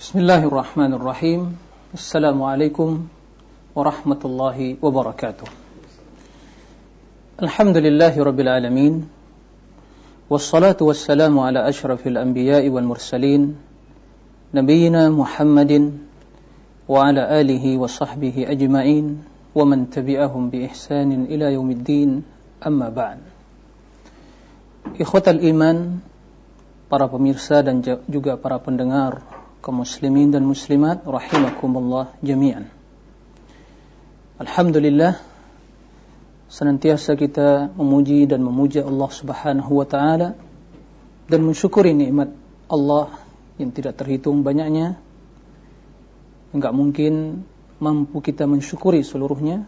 Bismillahirrahmanirrahim. Assalamualaikum warahmatullahi wabarakatuh. Alhamdulillahi rabbil alamin. Wassalatu wassalamu ala ashrafil anbiya'i wal mursalin, nabiyyina Muhammadin wa ala alihi wa sahbihi ajma'in wa man tabi'ahum bi ihsanin ila yaumiddin, amma ba'd. Ikhwatal iman, para pemirsa dan juga para pendengar, kaum muslimin dan muslimat rahimakumullah jami'an. Alhamdulillah, senantiasa kita memuji dan memuja Allah Subhanahu wa taala dan mensyukuri nikmat Allah yang tidak terhitung banyaknya. Enggak mungkin mampu kita mensyukuri seluruhnya,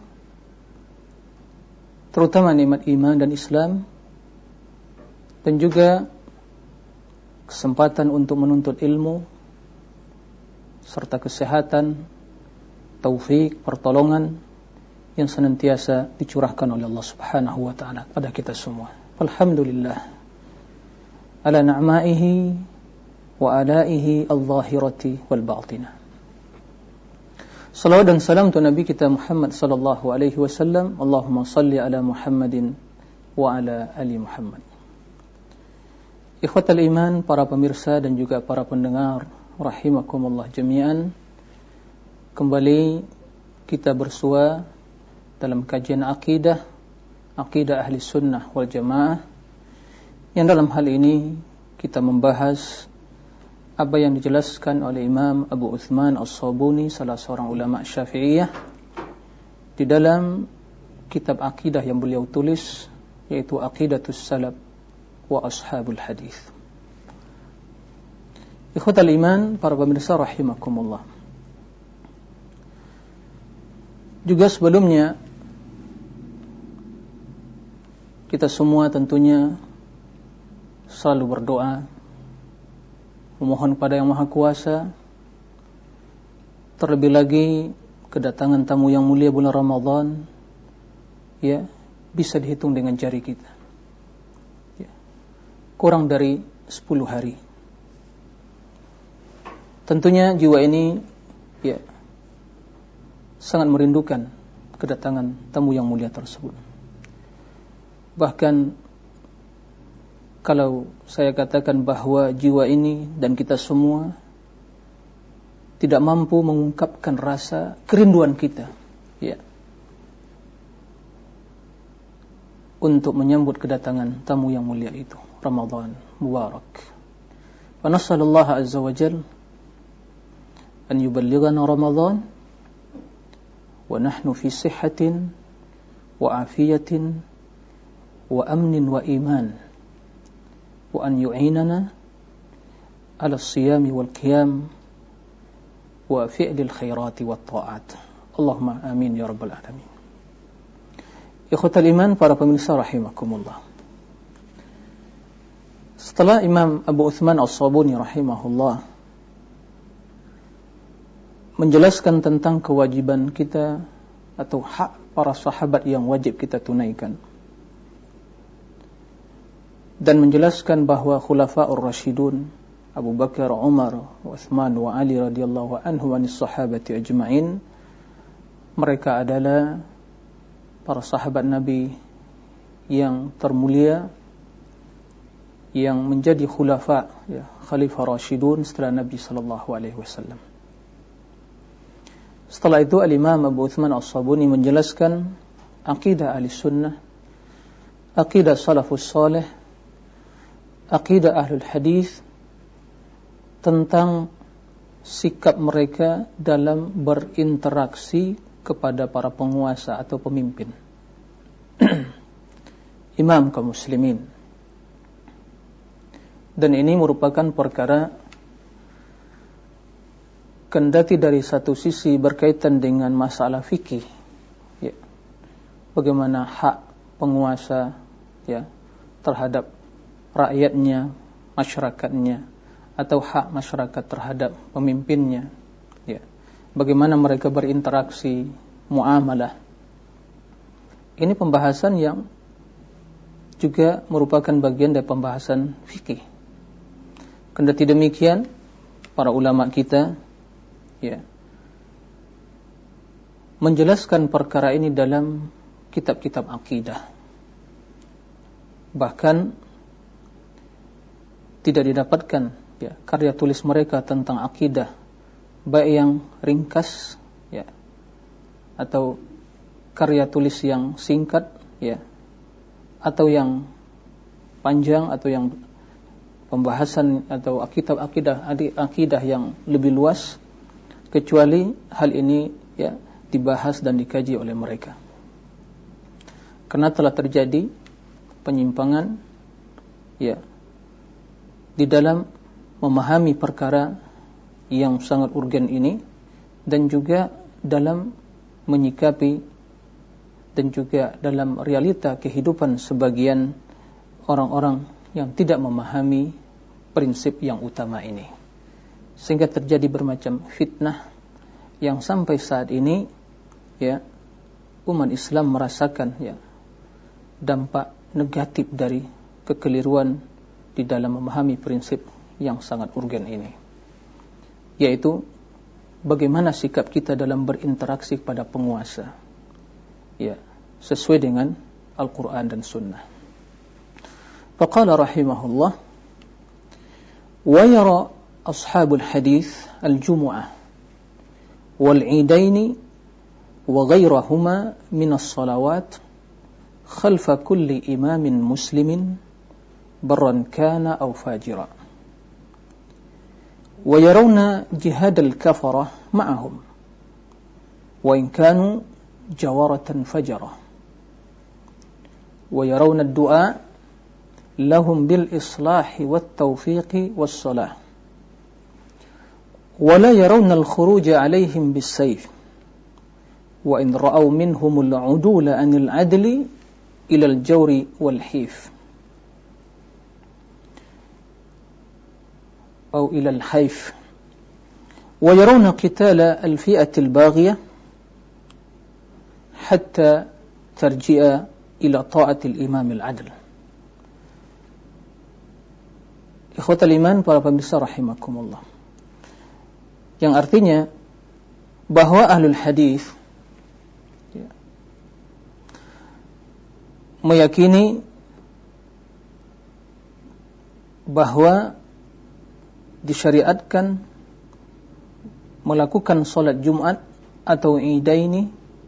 terutama nikmat iman dan Islam, dan juga kesempatan untuk menuntut ilmu, serta kesehatan, taufik, pertolongan yang senantiasa dicurahkan oleh Allah Subhanahu wa taala pada kita semua. Alhamdulillah ala na'maihi wa alaihi al-zahirati wal batinah. Salawat dan salam untuk Nabi kita Muhammad sallallahu alaihi wasallam. Allahumma salli ala Muhammadin wa ala ali Muhammad. Ikhwatal iman, para pemirsa dan juga para pendengar rahimakumullah jami'an, kembali kita bersua dalam kajian akidah ahli sunnah wal jamaah, yang dalam hal ini kita membahas apa yang dijelaskan oleh Imam Abu Uthman As-Sabuni, salah seorang ulama Syafi'iyah, di dalam kitab akidah yang beliau tulis, yaitu Aqidatus Salaf wa Ashabul Hadith. Ikhwatal iman, para pemirsa rahimakumullah. Juga sebelumnya kita semua tentunya selalu berdoa, memohon kepada Yang Maha Kuasa, terlebih lagi kedatangan tamu yang mulia bulan Ramadan, ya, bisa dihitung dengan jari kita, ya, kurang dari 10 hari. Tentunya jiwa ini, ya, sangat merindukan kedatangan tamu yang mulia tersebut. Bahkan kalau saya katakan bahwa jiwa ini dan kita semua tidak mampu mengungkapkan rasa kerinduan kita, ya, untuk menyambut kedatangan tamu yang mulia itu, Ramadan Mubarak. Wa nas'alullaha azza wa jalla an yuballighana Ramadan wa nahnu fi sihhatin wa afiyatin wa amnin wa iman, wa an yu'inana ala as-siyami wal qiyam wa fi'lil khairati wat ta'at. Allahumma amin ya rabbal alamin. Ikhwatal iman, para pemirsa rahimakumullah. Setelah Imam Abu Uthman As-Sabuni rahimahullah menjelaskan tentang kewajiban kita atau hak para sahabat yang wajib kita tunaikan, dan menjelaskan bahwa Khulafa'ur Rasyidun Abu Bakar, Umar, Uthman wa Ali radhiyallahu anhu wa sahabati ajma'in, mereka adalah para sahabat Nabi yang termulia, yang menjadi khulafa, ya, Khalifah Rasyidun setelah Nabi sallallahu alaihi wasallam. Setelah itu Al-Imam Abu Uthman As-Sabuni menjelaskan akidah ahli sunnah, akidah salafus salih, akidah ahlul hadis, tentang sikap mereka dalam berinteraksi kepada para penguasa atau pemimpin, imam kaum muslimin. Dan ini merupakan perkara, kendati dari satu sisi berkaitan dengan masalah fikih, ya, bagaimana hak penguasa, ya, terhadap rakyatnya, masyarakatnya, atau hak masyarakat terhadap pemimpinnya, ya, bagaimana mereka berinteraksi, muamalah. Ini pembahasan yang juga merupakan bagian dari pembahasan fikih. Kendati demikian, para ulama kita ya menjelaskan perkara ini dalam kitab-kitab akidah. Bahkan tidak didapatkan ya karya tulis mereka tentang akidah, baik yang ringkas ya atau karya tulis yang singkat ya atau yang panjang atau yang pembahasan atau kitab akidah yang lebih luas, kecuali hal ini ya dibahas dan dikaji oleh mereka. Karena telah terjadi penyimpangan ya di dalam memahami perkara yang sangat urgen ini, dan juga dalam menyikapi dan juga dalam realita kehidupan sebagian orang-orang yang tidak memahami prinsip yang utama ini, sehingga terjadi bermacam fitnah yang sampai saat ini ya umat Islam merasakan ya dampak negatif dari kekeliruan di dalam memahami prinsip yang sangat urgen ini, yaitu bagaimana sikap kita dalam berinteraksi pada penguasa ya sesuai dengan Al-Quran dan Sunnah. Faqala rahimahullah, wa yara ashabul hadith al-jumu'ah wal-'idaini wa ghairahuma minas salawat khalfa kulli imamin muslimin barran kana aw fajira, wa yarawna jihad al-kafara ma'ahum wa in kanu jawaratan fajara, wa yarawna ad-du'a lahum bil islahi wat tawfiqi was salah, wa la yarawna al-khuruja alayhim bis sayf, wa in ra'aw minhum al-'udula anil 'adli ila al-jawri wal hif أو إلى الحيف, ويرون قتال الفئة الباغية حتى ترجع إلى طاعة الإمام العدل. Ikhwatal iman, para pemirsa rahimakumullah, yang artinya bahwa ahlul hadis ya, meyakini bahwa disyariatkan melakukan salat Jumat atau Idaini,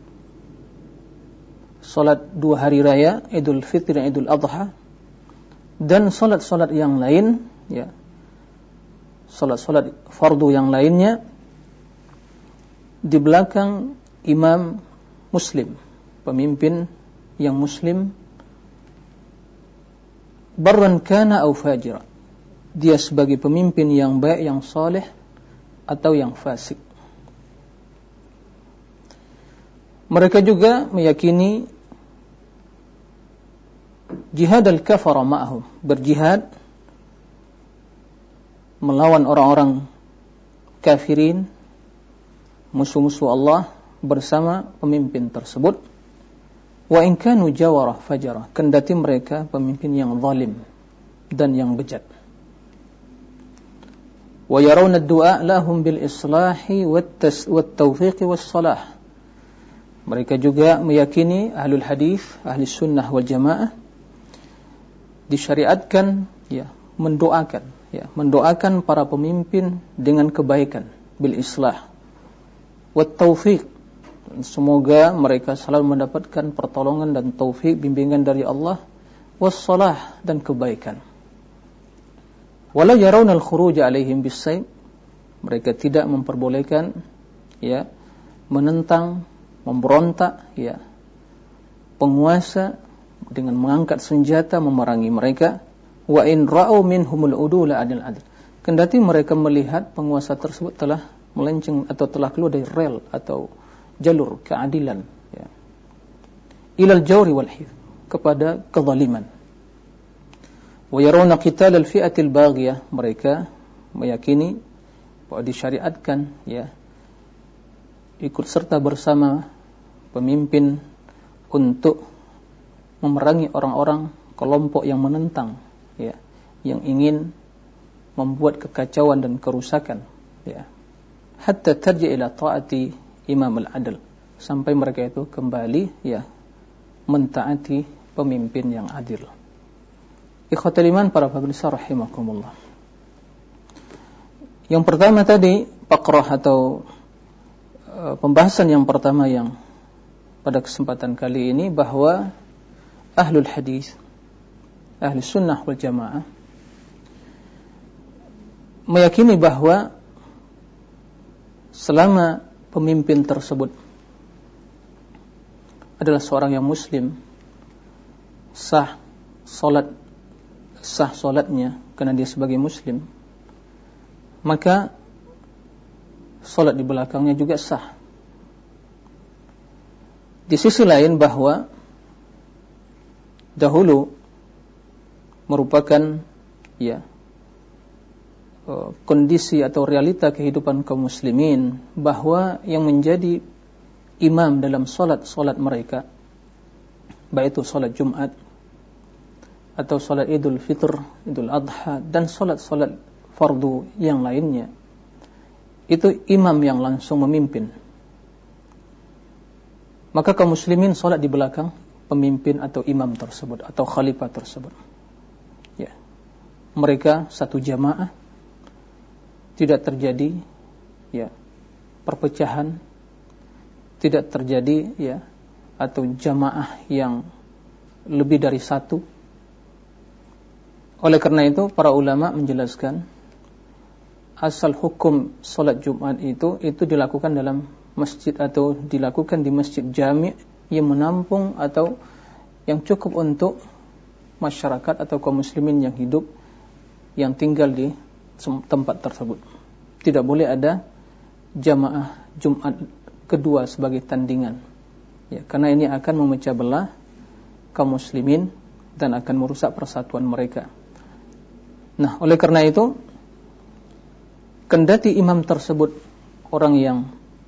salat dua hari raya, Idul Fitri dan Idul Adha, dan salat-salat yang lain ya, salat-salat fardu yang lainnya di belakang imam muslim, pemimpin yang muslim, barran kana aw fajira, dia sebagai pemimpin yang baik, yang saleh atau yang fasik. Mereka juga meyakini jihad al-kafara ma'ahum, berjihad melawan orang-orang kafirin, musuh-musuh Allah bersama pemimpin tersebut. Wa in kanu jawara fajara, kendati mereka pemimpin yang zalim dan yang bejat. Wa yarawna ad-du'a lahum bil islahi wat tawfiqi was salah. Mereka juga meyakini ahlul hadis, ahli sunnah wal jamaah, disyariatkan ya mendoakan para pemimpin dengan kebaikan, bil islah wat taufiq, semoga mereka selalu mendapatkan pertolongan dan taufik, bimbingan dari Allah, was salah, dan kebaikan. Wala yarawna al-khuruj alaihim bis-sayf, mereka tidak memperbolehkan ya menentang, memberontak ya penguasa dengan mengangkat senjata memerangi mereka. Wa in ra'u minhumul udula adil adl, kendati mereka melihat penguasa tersebut telah melenceng atau telah keluar dari rel atau jalur keadilan ya, ilal jawri wal hif, kepada kezaliman. Wa yarawna qital al-fi'atil baghiyah, mereka meyakini bahwa disyariatkan ya ikut serta bersama pemimpin untuk memerangi orang-orang kelompok yang menentang ya, yang ingin membuat kekacauan dan kerusakan ya. hatta tarji ila ta'ati imam al-adl, sampai mereka itu kembali mentaati pemimpin yang adil. Ikhwatul iman para pemirsa rahimakumullah. Yang pertama tadi faqrah atau pembahasan yang pertama yang pada kesempatan kali ini, bahwa ahlul hadis, ahli sunnah wal jamaah meyakini bahwa selama pemimpin tersebut adalah seorang yang muslim, sah solatnya karena dia sebagai muslim, maka solat di belakangnya juga sah. Di sisi lain bahwa dahulu merupakan kondisi atau realita kehidupan kaum muslimin, bahwa yang menjadi imam dalam solat mereka, baik itu solat Jumat atau solat Idul Fitr, Idul Adha, dan solat fardu yang lainnya, itu imam yang langsung memimpin. Maka kaum muslimin solat di belakang pemimpin atau imam tersebut atau khalifah tersebut. Mereka satu jamaah, tidak terjadi perpecahan, tidak terjadi atau jamaah yang lebih dari satu. Oleh karena itu para ulama menjelaskan asal hukum salat Jumat itu dilakukan dalam masjid atau dilakukan di masjid jami' yang menampung atau yang cukup untuk masyarakat atau kaum muslimin yang hidup, yang tinggal di tempat tersebut. Tidak boleh ada jamaah Jumat kedua sebagai tandingan, karena ini akan memecah belah kaum muslimin dan akan merusak persatuan mereka. Nah, oleh karena itu, kendati imam tersebut orang yang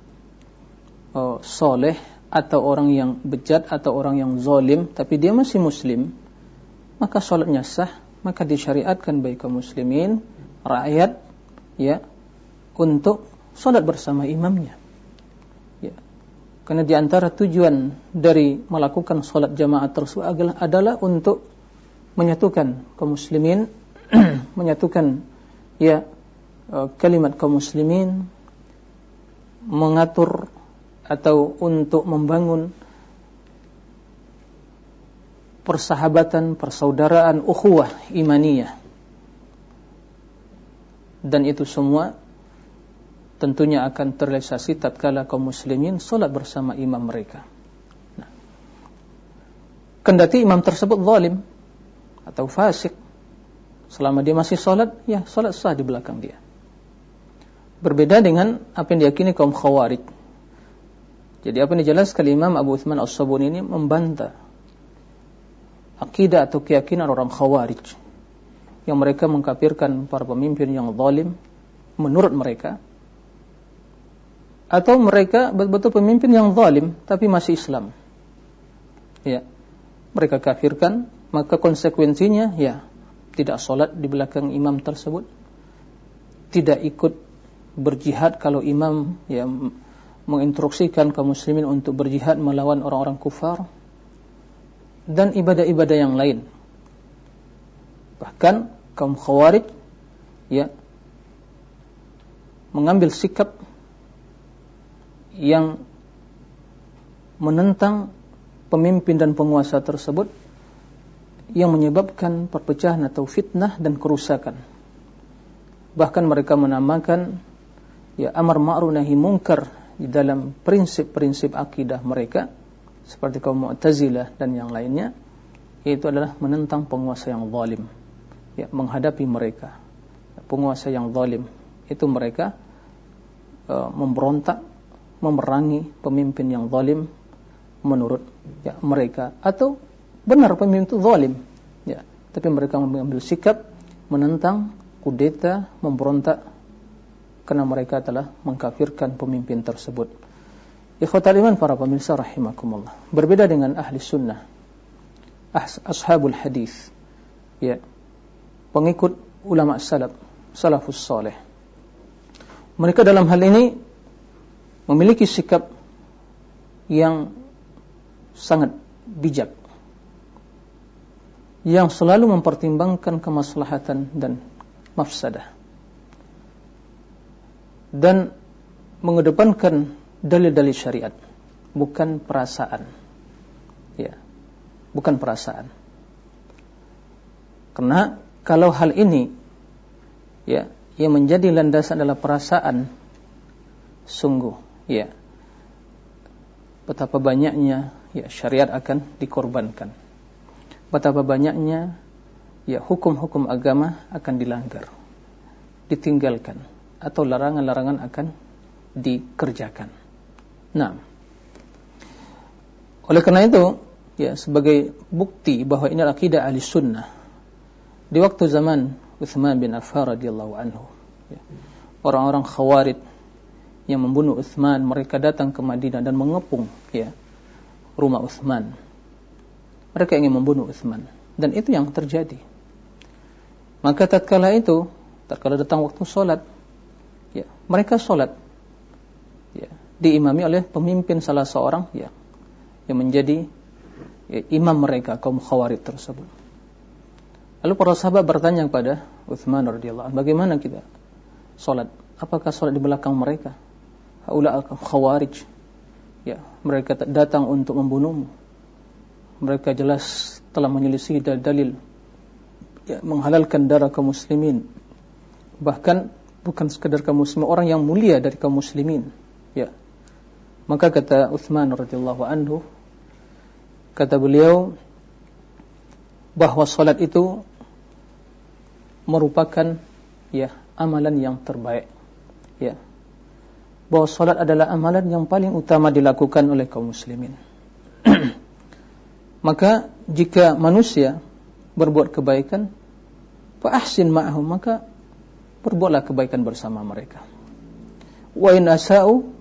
soleh atau orang yang bejat atau orang yang zalim, tapi dia masih muslim, maka salatnya sah. Maka disyariatkan bagi kaum muslimin, rakyat, untuk salat bersama imamnya. Karena di antara tujuan dari melakukan salat jamaah tersebut adalah untuk menyatukan kaum muslimin, menyatukan kalimat kaum muslimin, mengatur atau untuk membangun persahabatan, persaudaraan, ukhuwah imaniyah. Dan itu semua tentunya akan terrealisasi tatkala kaum muslimin salat bersama imam mereka. Kendati imam tersebut zalim atau fasik, selama dia masih salat, salat sah di belakang dia. Berbeda dengan apa yang diyakini kaum Khawarij. Jadi apa yang dijelaskan Imam Abu Uthman As-Sabuni ini membantah akidah atau keyakinan orang Khawarij yang mereka mengkafirkan para pemimpin yang zalim menurut mereka, atau mereka betul-betul pemimpin yang zalim tapi masih Islam. Mereka kafirkan, maka konsekuensinya tidak salat di belakang imam tersebut, tidak ikut berjihad kalau imam menginstruksikan kaum muslimin untuk berjihad melawan orang-orang kufar, dan ibadah-ibadah yang lain. Bahkan kaum Khawarij mengambil sikap yang menentang pemimpin dan penguasa tersebut, yang menyebabkan perpecahan atau fitnah dan kerusakan. Bahkan mereka menamakan amar ma'ruf nahi munkar di dalam prinsip-prinsip akidah mereka, seperti kaum Mu'tazilah dan yang lainnya, yaitu adalah menentang penguasa yang zalim. Menghadapi mereka, penguasa yang zalim, itu mereka memberontak, memerangi pemimpin yang zalim menurut mereka, atau benar pemimpin itu zalim, tapi mereka mengambil sikap menentang, kudeta, memberontak, karena mereka telah mengkafirkan pemimpin tersebut. Ikhwatal iman para pemirsa rahimakumullah. Berbeda dengan ahli sunnah, ashabul hadis, pengikut ulama salafus saleh. mereka dalam hal ini memiliki sikap yang sangat bijak, yang selalu mempertimbangkan kemaslahatan dan mafsadah, dan mengedepankan dalil-dalil syariat, bukan perasaan. Ya, bukan perasaan. Karena kalau hal ini ya, yang menjadi landasan adalah perasaan, sungguh ya, betapa banyaknya ya syariat akan dikorbankan. Betapa banyaknya ya hukum-hukum agama akan dilanggar, ditinggalkan, atau larangan-larangan akan dikerjakan. Nah, oleh karena itu ya, sebagai bukti bahwa ini akidah ahli sunnah, di waktu zaman Utsman bin Affan radhiyallahu anhu, ya, orang-orang Khawarij yang membunuh Utsman, mereka datang ke Madinah dan mengepung ya rumah Utsman. Mereka ingin membunuh Utsman, dan itu yang terjadi. Maka tatkala datang waktu sholat, ya, mereka sholat, ya, diimami oleh pemimpin salah seorang ya, yang menjadi ya, imam mereka, kaum Khawarij tersebut. Lalu para sahabat bertanya kepada Utsman radhiyallahu anhu, bagaimana kita sholat? Apakah sholat di belakang mereka? Haula Khawarij, ya, mereka datang untuk membunuhmu. Mereka jelas telah menyelisih dalil ya, menghalalkan darah kaum muslimin. Bahkan bukan sekadar kaum muslimin, orang yang mulia dari kaum muslimin, ya. Maka kata Utsman radhiyallahu anhu, kata beliau bahwa salat itu merupakan ya amalan yang terbaik, ya. Bahwa salat adalah amalan yang paling utama dilakukan oleh kaum muslimin. Maka jika manusia berbuat kebaikan, fa ahsin ma'ahum, maka perbuatlah kebaikan bersama mereka. Wa in asa'u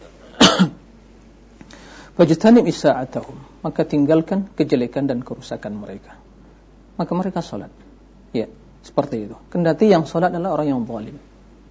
fajtanib isa'atahum, maka tinggalkan kejelekan dan kerusakan mereka. Maka mereka salat. Ya, seperti itu. Kendati yang salat adalah orang yang zalim,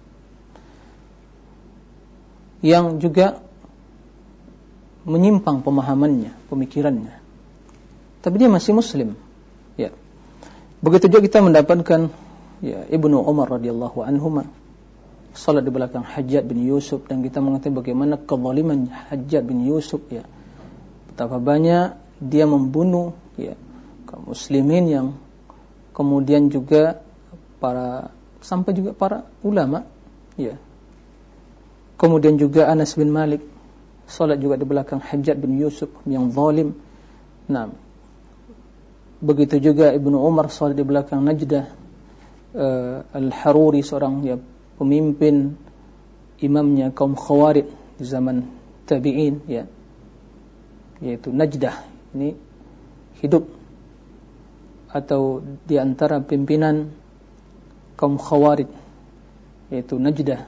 yang juga menyimpang pemahamannya, pemikirannya, tapi dia masih muslim. Ya. Begitu juga kita mendapatkan ya Ibnu Umar radhiyallahu anhuma salat di belakang Hajjaj bin Yusuf, dan kita mengetahui bagaimana kezaliman Hajjaj bin Yusuf, ya. Betapa banyak dia membunuh ya kaum muslimin, yang kemudian juga sampai juga para ulama, ya. Kemudian juga Anas bin Malik salat juga di belakang Hajjaj bin Yusuf yang zalim. Nah, begitu juga Ibnu Umar salat di belakang Najdah Al-Haruri, seorang ya pemimpin imamnya kaum Khawarij di zaman tabi'in, ya, yaitu Najdah ini hidup atau di antara pimpinan kaum Khawarij, yaitu Najdah.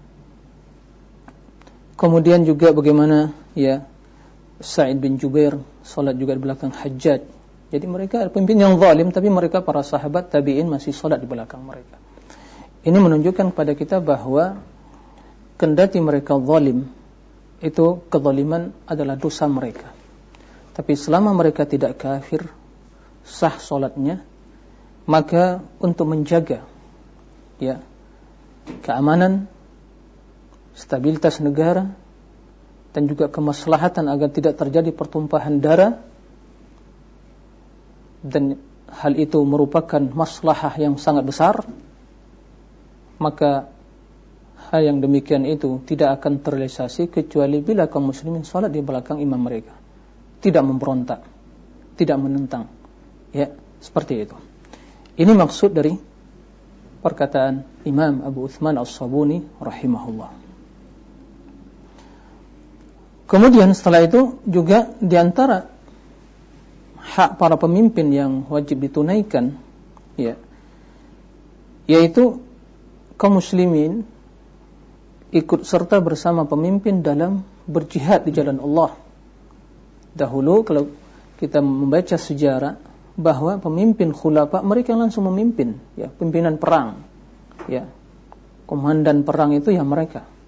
Kemudian juga bagaimana ya Sa'id bin Jubair salat juga di belakang Hajjaj. Jadi mereka pemimpin yang zalim, tapi mereka para sahabat tabi'in masih salat di belakang mereka. Ini menunjukkan kepada kita bahwa kendati mereka zalim, itu kezaliman adalah dosa mereka. Tapi selama mereka tidak kafir, sah salatnya, maka untuk menjaga ya keamanan, stabilitas negara, dan juga kemaslahatan agar tidak terjadi pertumpahan darah, dan hal itu merupakan maslahah yang sangat besar, maka hal yang demikian itu tidak akan terrealisasi kecuali bila kaum muslimin salat di belakang imam mereka, tidak memberontak, tidak menentang, ya, seperti itu. Ini maksud dari perkataan Imam Abu Utsman As-Sabuni rahimahullah. Kemudian setelah itu juga di antara hak para pemimpin yang wajib ditunaikan, ya, yaitu kaum muslimin ikut serta bersama pemimpin dalam berjihad di jalan Allah. Dahulu kalau kita membaca sejarah, bahwa pemimpin khulafa mereka langsung memimpin, ya, pimpinan perang, ya, komandan perang itu ya mereka,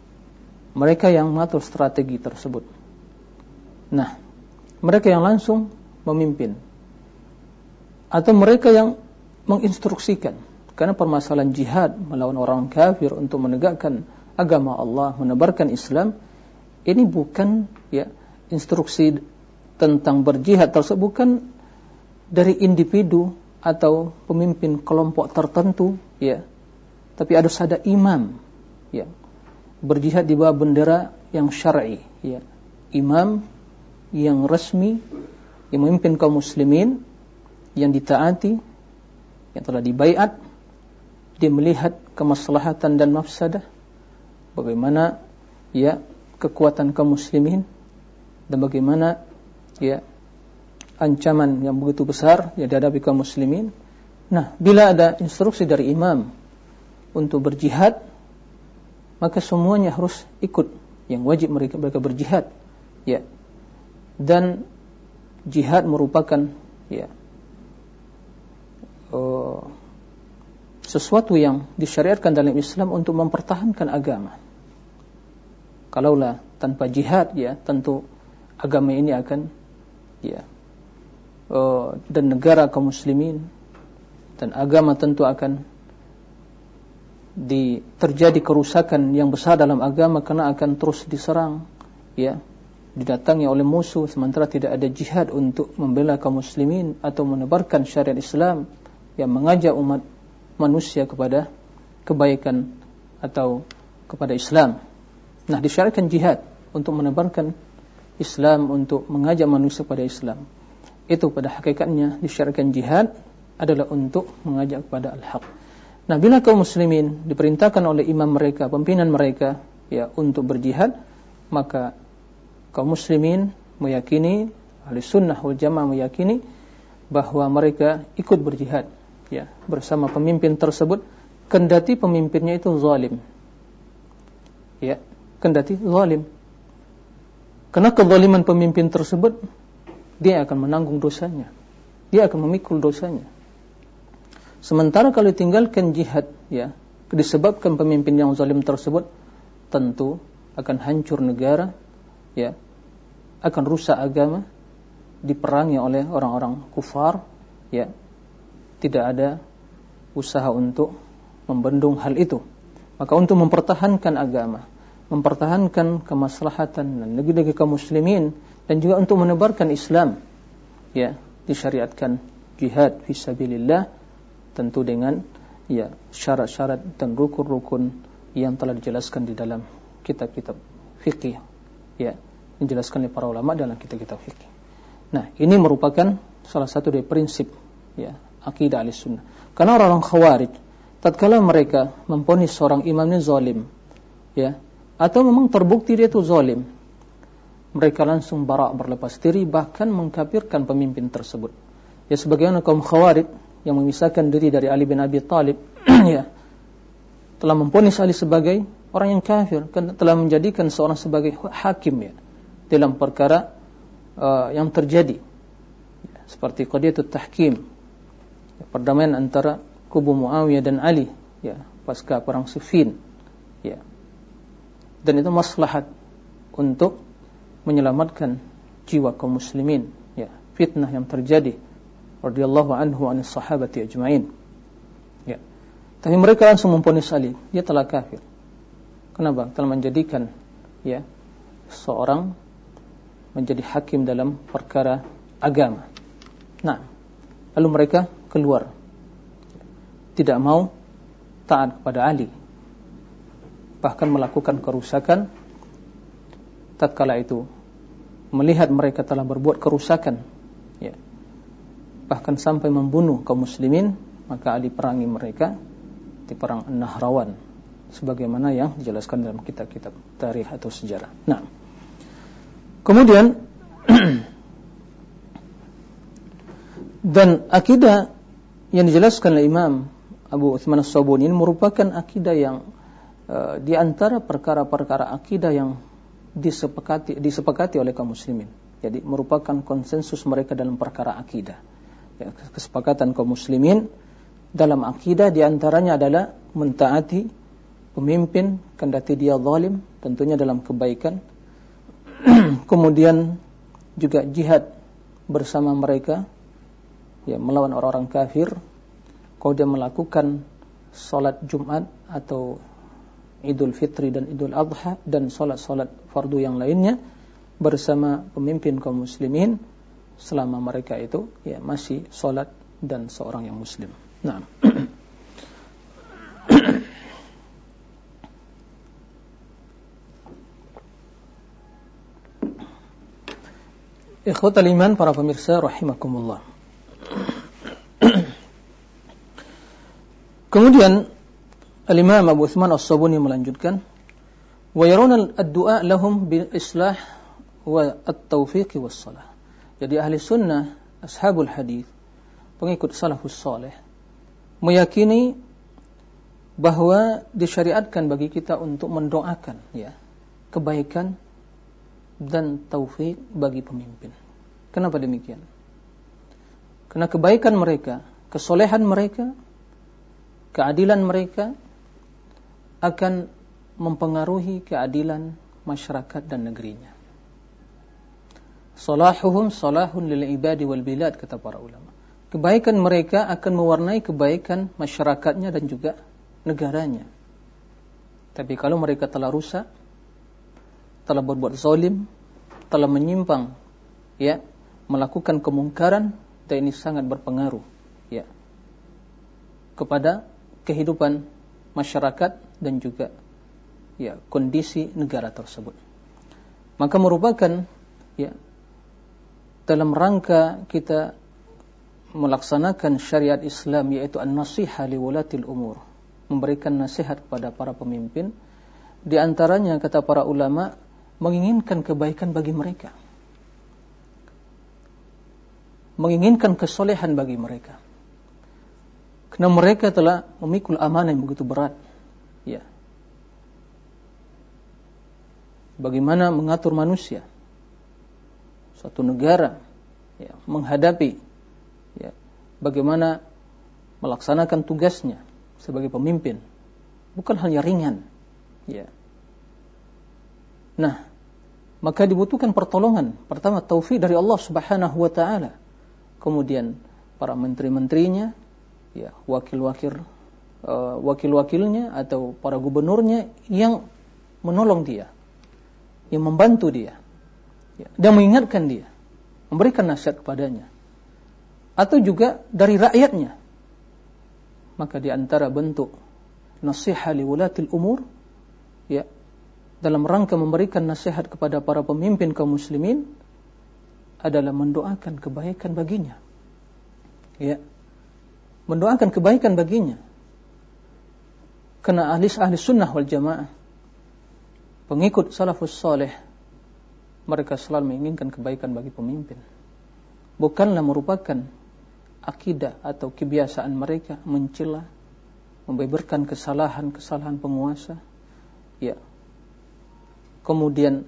mereka yang mengatur strategi tersebut. Nah, mereka yang langsung memimpin, atau mereka yang menginstruksikan. Karena permasalahan jihad melawan orang kafir untuk menegakkan agama Allah, menebarkan Islam, ini bukan instruksi tentang berjihad tersebut bukan dari individu atau pemimpin kelompok tertentu, tapi harus ada imam, berjihad di bawah bendera yang syar'i, imam yang resmi yang memimpin kaum muslimin, yang ditaati, yang telah dibaiat, dia melihat kemaslahatan dan mafsadah, bagaimana kekuatan kaum muslimin dan bagaimana ancaman yang begitu besar yang dihadapi kaum muslimin. Nah, bila ada instruksi dari imam untuk berjihad, maka semuanya harus ikut. Yang wajib mereka berjihad, dan jihad merupakan sesuatu yang disyariatkan dalam Islam untuk mempertahankan agama. Kalaulah tanpa jihad, tentu agama ini akan dan negara kaum muslimin dan agama tentu akan terjadi kerusakan yang besar dalam agama, karena akan terus diserang, didatangi oleh musuh, sementara tidak ada jihad untuk membela kaum muslimin atau menebarkan syariat Islam yang mengajak umat manusia kepada kebaikan atau kepada Islam. Nah, disyariatkan jihad untuk menebarkan Islam, untuk mengajak manusia kepada Islam. Itu pada hakikatnya disyariatkan jihad adalah untuk mengajak kepada al-haq. Nah, bila kaum muslimin diperintahkan oleh imam mereka, pimpinan mereka untuk berjihad, maka kaum muslimin meyakini, ahli sunnah wal jamaah meyakini bahwa mereka ikut berjihad bersama pemimpin tersebut, kendati pemimpinnya itu zalim. Kendati zalim. Karena kezaliman pemimpin tersebut, dia akan menanggung dosanya. Dia akan memikul dosanya. Sementara kalau tinggalkan jihad, disebabkan pemimpin yang zalim tersebut, tentu akan hancur negara, akan rusak agama, diperangi oleh orang-orang kufar, tidak ada usaha untuk membendung hal itu. Maka untuk mempertahankan agama, mempertahankan kemaslahatan dan negeri-negeri kaum muslimin, dan juga untuk menebarkan Islam, disyariatkan jihad fisabilillah, tentu dengan syarat-syarat dan rukun-rukun yang telah dijelaskan di dalam kitab-kitab fikih, dijelaskan oleh para ulama dalam kitab-kitab fikih. Nah, ini merupakan salah satu dari prinsip akidah Ahlussunnah. Karena orang-orang Khawarij, tatkala mereka memvonis seorang imamnya zalim, atau memang terbukti dia itu zalim, mereka langsung bara' berlepas diri, bahkan mengkafirkan pemimpin tersebut. Sebagaimana kaum Khawarij yang memisahkan diri dari Ali bin Abi Thalib, telah memvonis Ali sebagai orang yang kafir, telah menjadikan seorang sebagai hakim dalam perkara yang terjadi, seperti qadiyatut tahkim, perdamaian antara kubu Muawiyah dan Ali, pasca perang Siffin, dan itu maslahat untuk menyelamatkan jiwa kaum muslimin, fitnah yang terjadi radhiyallahu anhu anis sahabati ajma'in. Tapi mereka langsung memvonis Ali, dia telah kafir. Kenapa? Telah menjadikan seorang menjadi hakim dalam perkara agama. Nah, lalu mereka keluar, tidak mau taat kepada Ali, bahkan melakukan kerusakan. Tatkala itu melihat mereka telah berbuat kerusakan, bahkan sampai membunuh kaum muslimin, maka Ali perangi mereka di perang An-Nahrawan, sebagaimana yang dijelaskan dalam kitab-kitab tarikh atau sejarah. Nah, kemudian dan akidah yang dijelaskan oleh Imam Abu Uthman As-Sabuni ini merupakan akidah yang di antara perkara-perkara akidah yang disepakati oleh kaum muslimin. Jadi merupakan konsensus mereka dalam perkara akidah. Kesepakatan kaum muslimin dalam akidah di antaranya adalah mentaati pemimpin kendati dia zalim, tentunya dalam kebaikan. Kemudian juga jihad bersama mereka, ya, melawan orang-orang kafir. Kalau dia melakukan salat Jumat atau Idul Fitri dan Idul Adha dan salat-salat fardu yang lainnya bersama pemimpin kaum muslimin, selama mereka itu ya masih salat dan seorang yang muslim. Nah. Ikhwatal iman, para pemirsa rahimakumullah. Kemudian Al-Imam Abu Uthman As-Sabuni melanjutkan, wa yaruna ad-du'a lahum bil islah wa at-taufiq was salah. Jadi ahli sunnah, ashabul hadis, pengikut salafus saleh, meyakini bahwa disyariatkan bagi kita untuk mendoakan ya kebaikan dan taufik bagi pemimpin. Kenapa demikian? Karena kebaikan mereka, kesolehan mereka, keadilan mereka akan mempengaruhi keadilan masyarakat dan negerinya. Salahuhum salahun lil ibadi wal bilad, kata para ulama. Kebaikan mereka akan mewarnai kebaikan masyarakatnya dan juga negaranya. Tapi kalau mereka telah rusak, telah berbuat zalim, telah menyimpang, ya, melakukan kemungkaran, dan ini sangat berpengaruh, ya, kepada kehidupan masyarakat dan juga, ya, kondisi negara tersebut. Maka merupakan, ya, dalam rangka kita melaksanakan syariat Islam, yaitu an-nasihah li wulatil umur, memberikan nasihat kepada para pemimpin. Di antaranya, kata para ulama, menginginkan kebaikan bagi mereka, menginginkan kesolehan bagi mereka, karena mereka telah memikul amanah yang begitu berat, ya, bagaimana mengatur manusia, suatu negara, ya, menghadapi, ya, bagaimana melaksanakan tugasnya sebagai pemimpin, bukan hal yang ringan, ya. Nah, maka dibutuhkan pertolongan. Pertama, taufik dari Allah Subhanahu wa taala. Kemudian para menteri-menterinya, ya, wakil-wakilnya atau para gubernurnya yang menolong dia, yang membantu dia, ya, dan mengingatkan dia, memberikan nasihat kepadanya. Atau juga dari rakyatnya. Maka di antara bentuk nasihat li wulatil umur, ya, dalam rangka memberikan nasihat kepada para pemimpin kaum muslimin adalah mendoakan kebaikan baginya, ya, mendoakan kebaikan baginya. Karena ahli sunnah wal jamaah, pengikut salafus saleh, mereka selalu menginginkan kebaikan bagi pemimpin. Bukanlah merupakan akidah atau kebiasaan mereka mencela, membeberkan kesalahan penguasa, ya, kemudian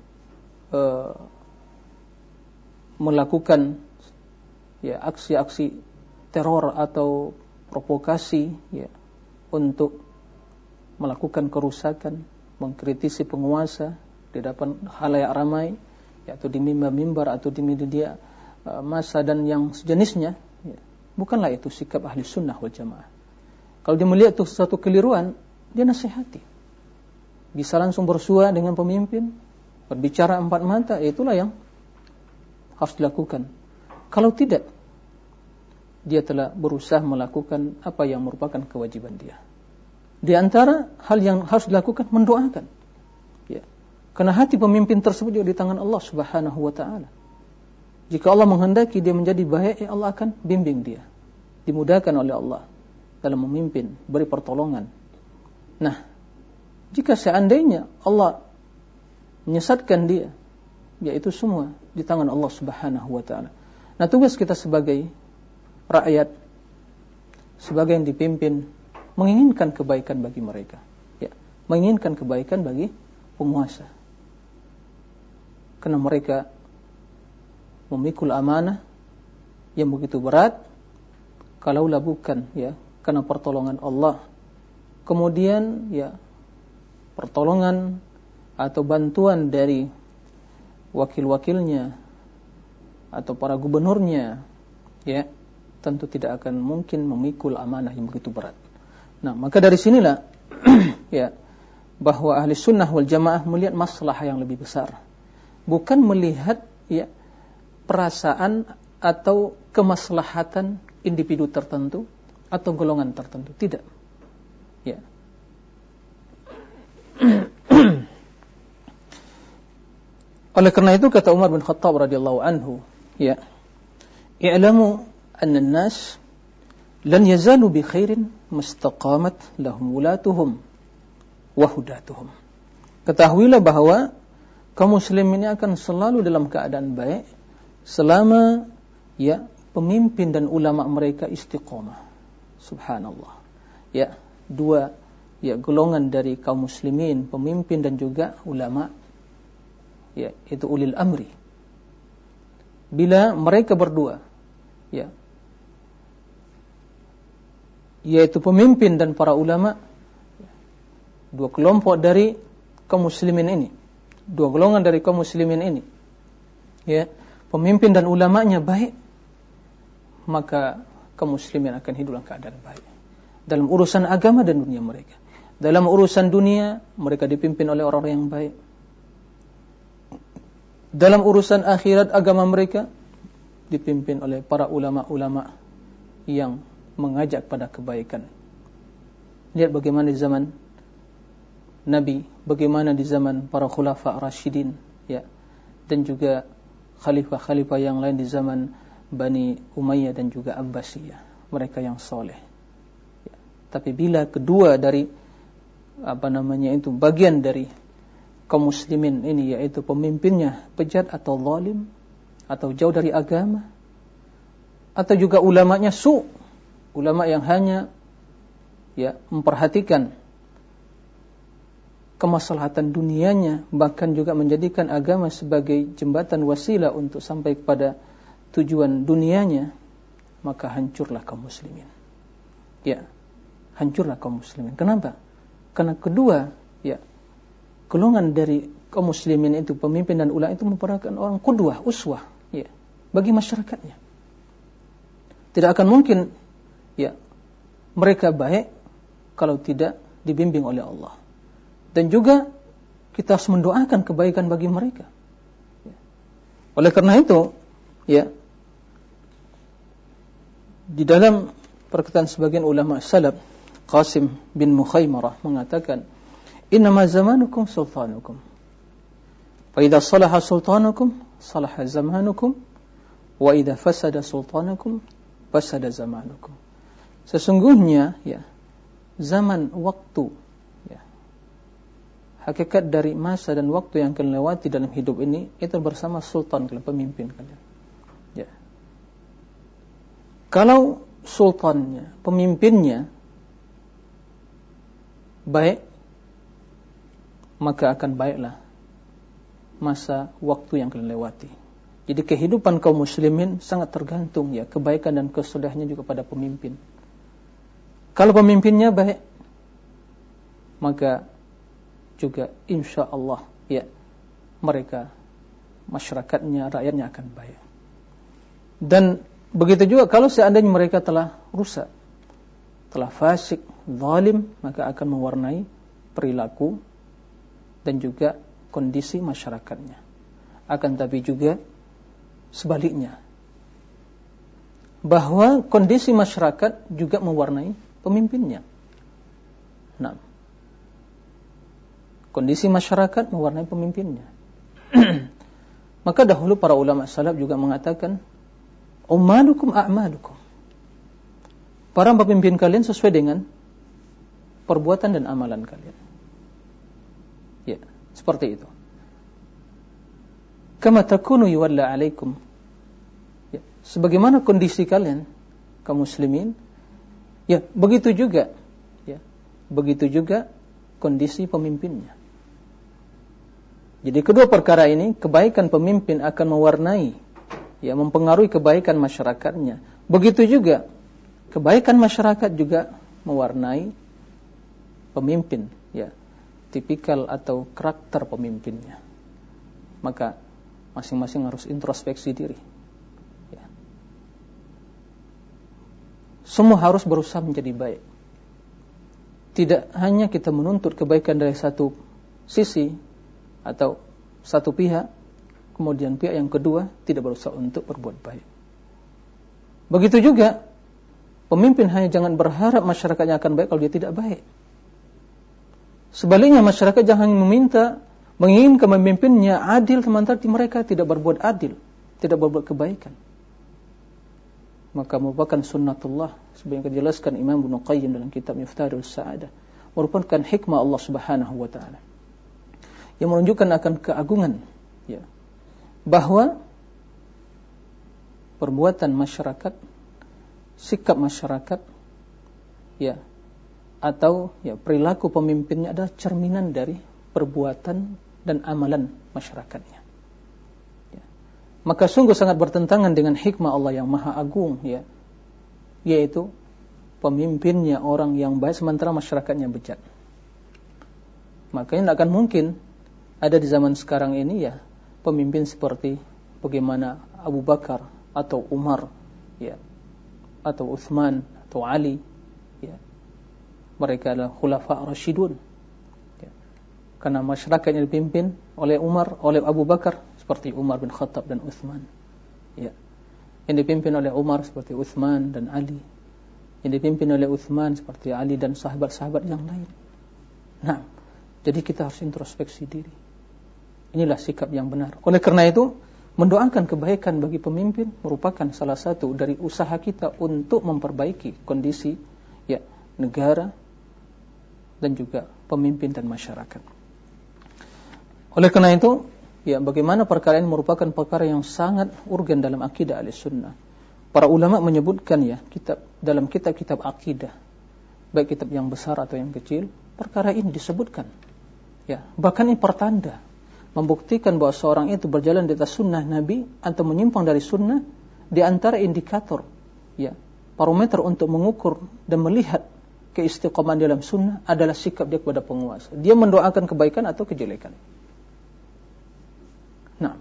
melakukan, ya, aksi-aksi teror atau provokasi, ya, untuk melakukan kerusakan, mengkritisi penguasa di depan khalayak ramai, yaitu di mimbar-mimbar atau di media massa dan yang sejenisnya, ya. Bukanlah itu sikap ahli sunnah wal jamaah. Kalau dia melihat itu sesuatu keliruan, dia nasihati. Bisa langsung bersua dengan pemimpin, berbicara empat mata, itulah yang harus dilakukan. Kalau tidak, dia telah berusaha melakukan apa yang merupakan kewajiban dia. Di antara hal yang harus dilakukan, mendoakan, ya. Karena hati pemimpin tersebut juga di tangan Allah Subhanahu wa ta'ala. Jika Allah menghendaki dia menjadi baik, ya Allah akan bimbing dia, dimudahkan oleh Allah dalam memimpin, beri pertolongan. Nah, jika seandainya Allah menyesatkan dia, yaitu semua di tangan Allah Subhanahu wa ta'ala. Nah, tugas kita sebagai rakyat, sebagai yang dipimpin, menginginkan kebaikan bagi mereka, ya, menginginkan kebaikan bagi penguasa. Karena mereka memikul amanah yang begitu berat, kalaulah bukan, ya, karena pertolongan Allah, kemudian, ya, pertolongan atau bantuan dari wakil-wakilnya atau para gubernurnya, ya, tentu tidak akan mungkin memikul amanah yang begitu berat. Nah, maka dari sinilah ya, bahwa ahli sunnah wal jamaah melihat masalah yang lebih besar, bukan melihat ya perasaan atau kemaslahatan individu tertentu atau golongan tertentu, tidak. Ya. Oleh karena itu kata Umar bin Khattab radhiyallahu anhu, ya, i'lamu anna an-nas lan yazalu bi khairin mustaqamat lahum wulatuhum wa hudatuhum. Ketahuilah bahwa kaum muslimin ini akan selalu dalam keadaan baik selama ya pemimpin dan ulama mereka istiqomah. Subhanallah. Ya, dua ya golongan dari kaum muslimin, pemimpin dan juga ulama, ya, itu ulil amri. Bila mereka berdua, ya, yaitu pemimpin dan para ulama, dua kelompok dari kaum muslimin ini, dua golongan dari kaum muslimin ini, ya, pemimpin dan ulamanya baik, maka kaum muslimin akan hidup dalam keadaan baik dalam urusan agama dan dunia mereka. Dalam urusan dunia mereka dipimpin oleh orang-orang yang baik. Dalam urusan akhirat agama mereka dipimpin oleh para ulama-ulama yang mengajak pada kebaikan. Lihat bagaimana di zaman Nabi, bagaimana di zaman para khulafa Rasyidin, ya, dan juga khalifah-khalifah yang lain di zaman Bani Umayyah dan juga Abbasiyah, mereka yang soleh. Ya. Tapi bila kedua dari bagian dari kaum muslimin ini, yaitu pemimpinnya bejat atau zalim atau jauh dari agama, atau juga ulamanya ulama yang hanya ya memperhatikan kemaslahatan dunianya, bahkan juga menjadikan agama sebagai jembatan wasilah untuk sampai kepada tujuan dunianya, maka hancurlah kaum muslimin. Ya, hancurlah kaum muslimin. Kenapa? Karena kedua, ya, golongan dari kaum muslimin itu, pemimpin dan ulama itu merupakan orang qudwah, uswah, ya, bagi masyarakatnya. Tidak akan mungkin, ya, mereka baik kalau tidak dibimbing oleh Allah. Dan juga kita harus mendoakan kebaikan bagi mereka. Ya. Oleh karena itu, ya, di dalam perkataan sebagian ulama salaf, Qasim bin Mukhaymarah mengatakan, innama zamanukum sultanukum, fa idza salaha sultanukum salaha zamanukum, wa idza fasada sultanukum fasada zamanukum. Sesungguhnya, ya, zaman waktu, ya, hakikat dari masa dan waktu yang kalian lewati dalam hidup ini itu bersama sultan kalian, pemimpin kalian. Ya. Kalau sultannya, pemimpinnya baik, maka akan baiklah masa waktu yang kalian lewati. Jadi kehidupan kaum muslimin sangat tergantung, ya, kebaikan dan kesudahannya juga pada pemimpin. Kalau pemimpinnya baik, maka juga insya Allah, ya, mereka, masyarakatnya, rakyatnya akan baik. Dan begitu juga kalau seandainya mereka telah rusak, telah fasik, zalim, maka akan mewarnai perilaku dan juga kondisi masyarakatnya. Akan tapi juga sebaliknya, bahwa kondisi masyarakat juga mewarnai pemimpinnya. Nah, kondisi masyarakat mewarnai pemimpinnya. Maka dahulu para ulama salaf juga mengatakan, ummalukum a'malukum. Para pemimpin kalian sesuai dengan perbuatan dan amalan kalian. Ya, seperti itu. Kama takunu yuwalla alaikum. Ya, sebagaimana kondisi kalian kaum muslimin, ya, begitu juga, ya, begitu juga kondisi pemimpinnya. Jadi kedua perkara ini, kebaikan pemimpin akan mewarnai, ya, mempengaruhi kebaikan masyarakatnya. Begitu juga kebaikan masyarakat juga mewarnai pemimpin, ya. tipikal atau karakter pemimpinnya. Maka masing-masing harus introspeksi diri. Ya. Semua harus berusaha menjadi baik. Tidak hanya kita menuntut kebaikan dari satu sisi atau satu pihak, kemudian pihak yang kedua tidak berusaha untuk berbuat baik. Begitu juga pemimpin hanya jangan berharap masyarakatnya akan baik kalau dia tidak baik. Sebaliknya masyarakat jangan menginginkan pemimpinnya adil sementara mereka tidak berbuat adil, tidak berbuat kebaikan. Maka merupakan sunnatullah sebagai yang dijelaskan Imam Ibnu Qayyim dalam kitab Miftahul Sa'adah, merupakan hikmah Allah Subhanahu wa taala yang menunjukkan akan keagungan, ya, bahwa perbuatan masyarakat, sikap masyarakat, ya, atau ya perilaku pemimpinnya adalah cerminan dari perbuatan dan amalan masyarakatnya. Ya. Maka sungguh sangat bertentangan dengan hikmah Allah yang maha agung, ya, yaitu pemimpinnya orang yang baik sementara masyarakatnya bejat. Makanya tidak akan mungkin ada di zaman sekarang ini, ya, pemimpin seperti bagaimana Abu Bakar atau Umar, ya, atau Utsman atau Ali, ya. Mereka adalah khulafa Rasyidun, ya. Karena masyarakat yang dipimpin oleh Abu Bakar seperti Umar bin Khattab dan Utsman, ya. Yang dipimpin oleh Umar seperti Utsman dan Ali, yang dipimpin oleh Utsman seperti Ali dan sahabat-sahabat yang lain. Nah, jadi kita harus introspeksi diri. Inilah sikap yang benar. Oleh karena itu, mendoakan kebaikan bagi pemimpin merupakan salah satu dari usaha kita untuk memperbaiki kondisi, ya, negara dan juga pemimpin dan masyarakat. Oleh karena itu, ya, bagaimana perkara ini merupakan perkara yang sangat urgen dalam akidah Ahlussunnah. Para ulama menyebutkan, ya, dalam kitab-kitab akidah, baik kitab yang besar atau yang kecil, perkara ini disebutkan. Ya, bahkan ini pertanda membuktikan bahwa seorang itu berjalan di atas sunnah Nabi atau menyimpang dari sunnah. Di antara indikator, ya, parameter untuk mengukur dan melihat keistiqomahan dalam sunnah adalah sikap dia kepada penguasa. Dia mendoakan kebaikan atau kejelekan. Nah,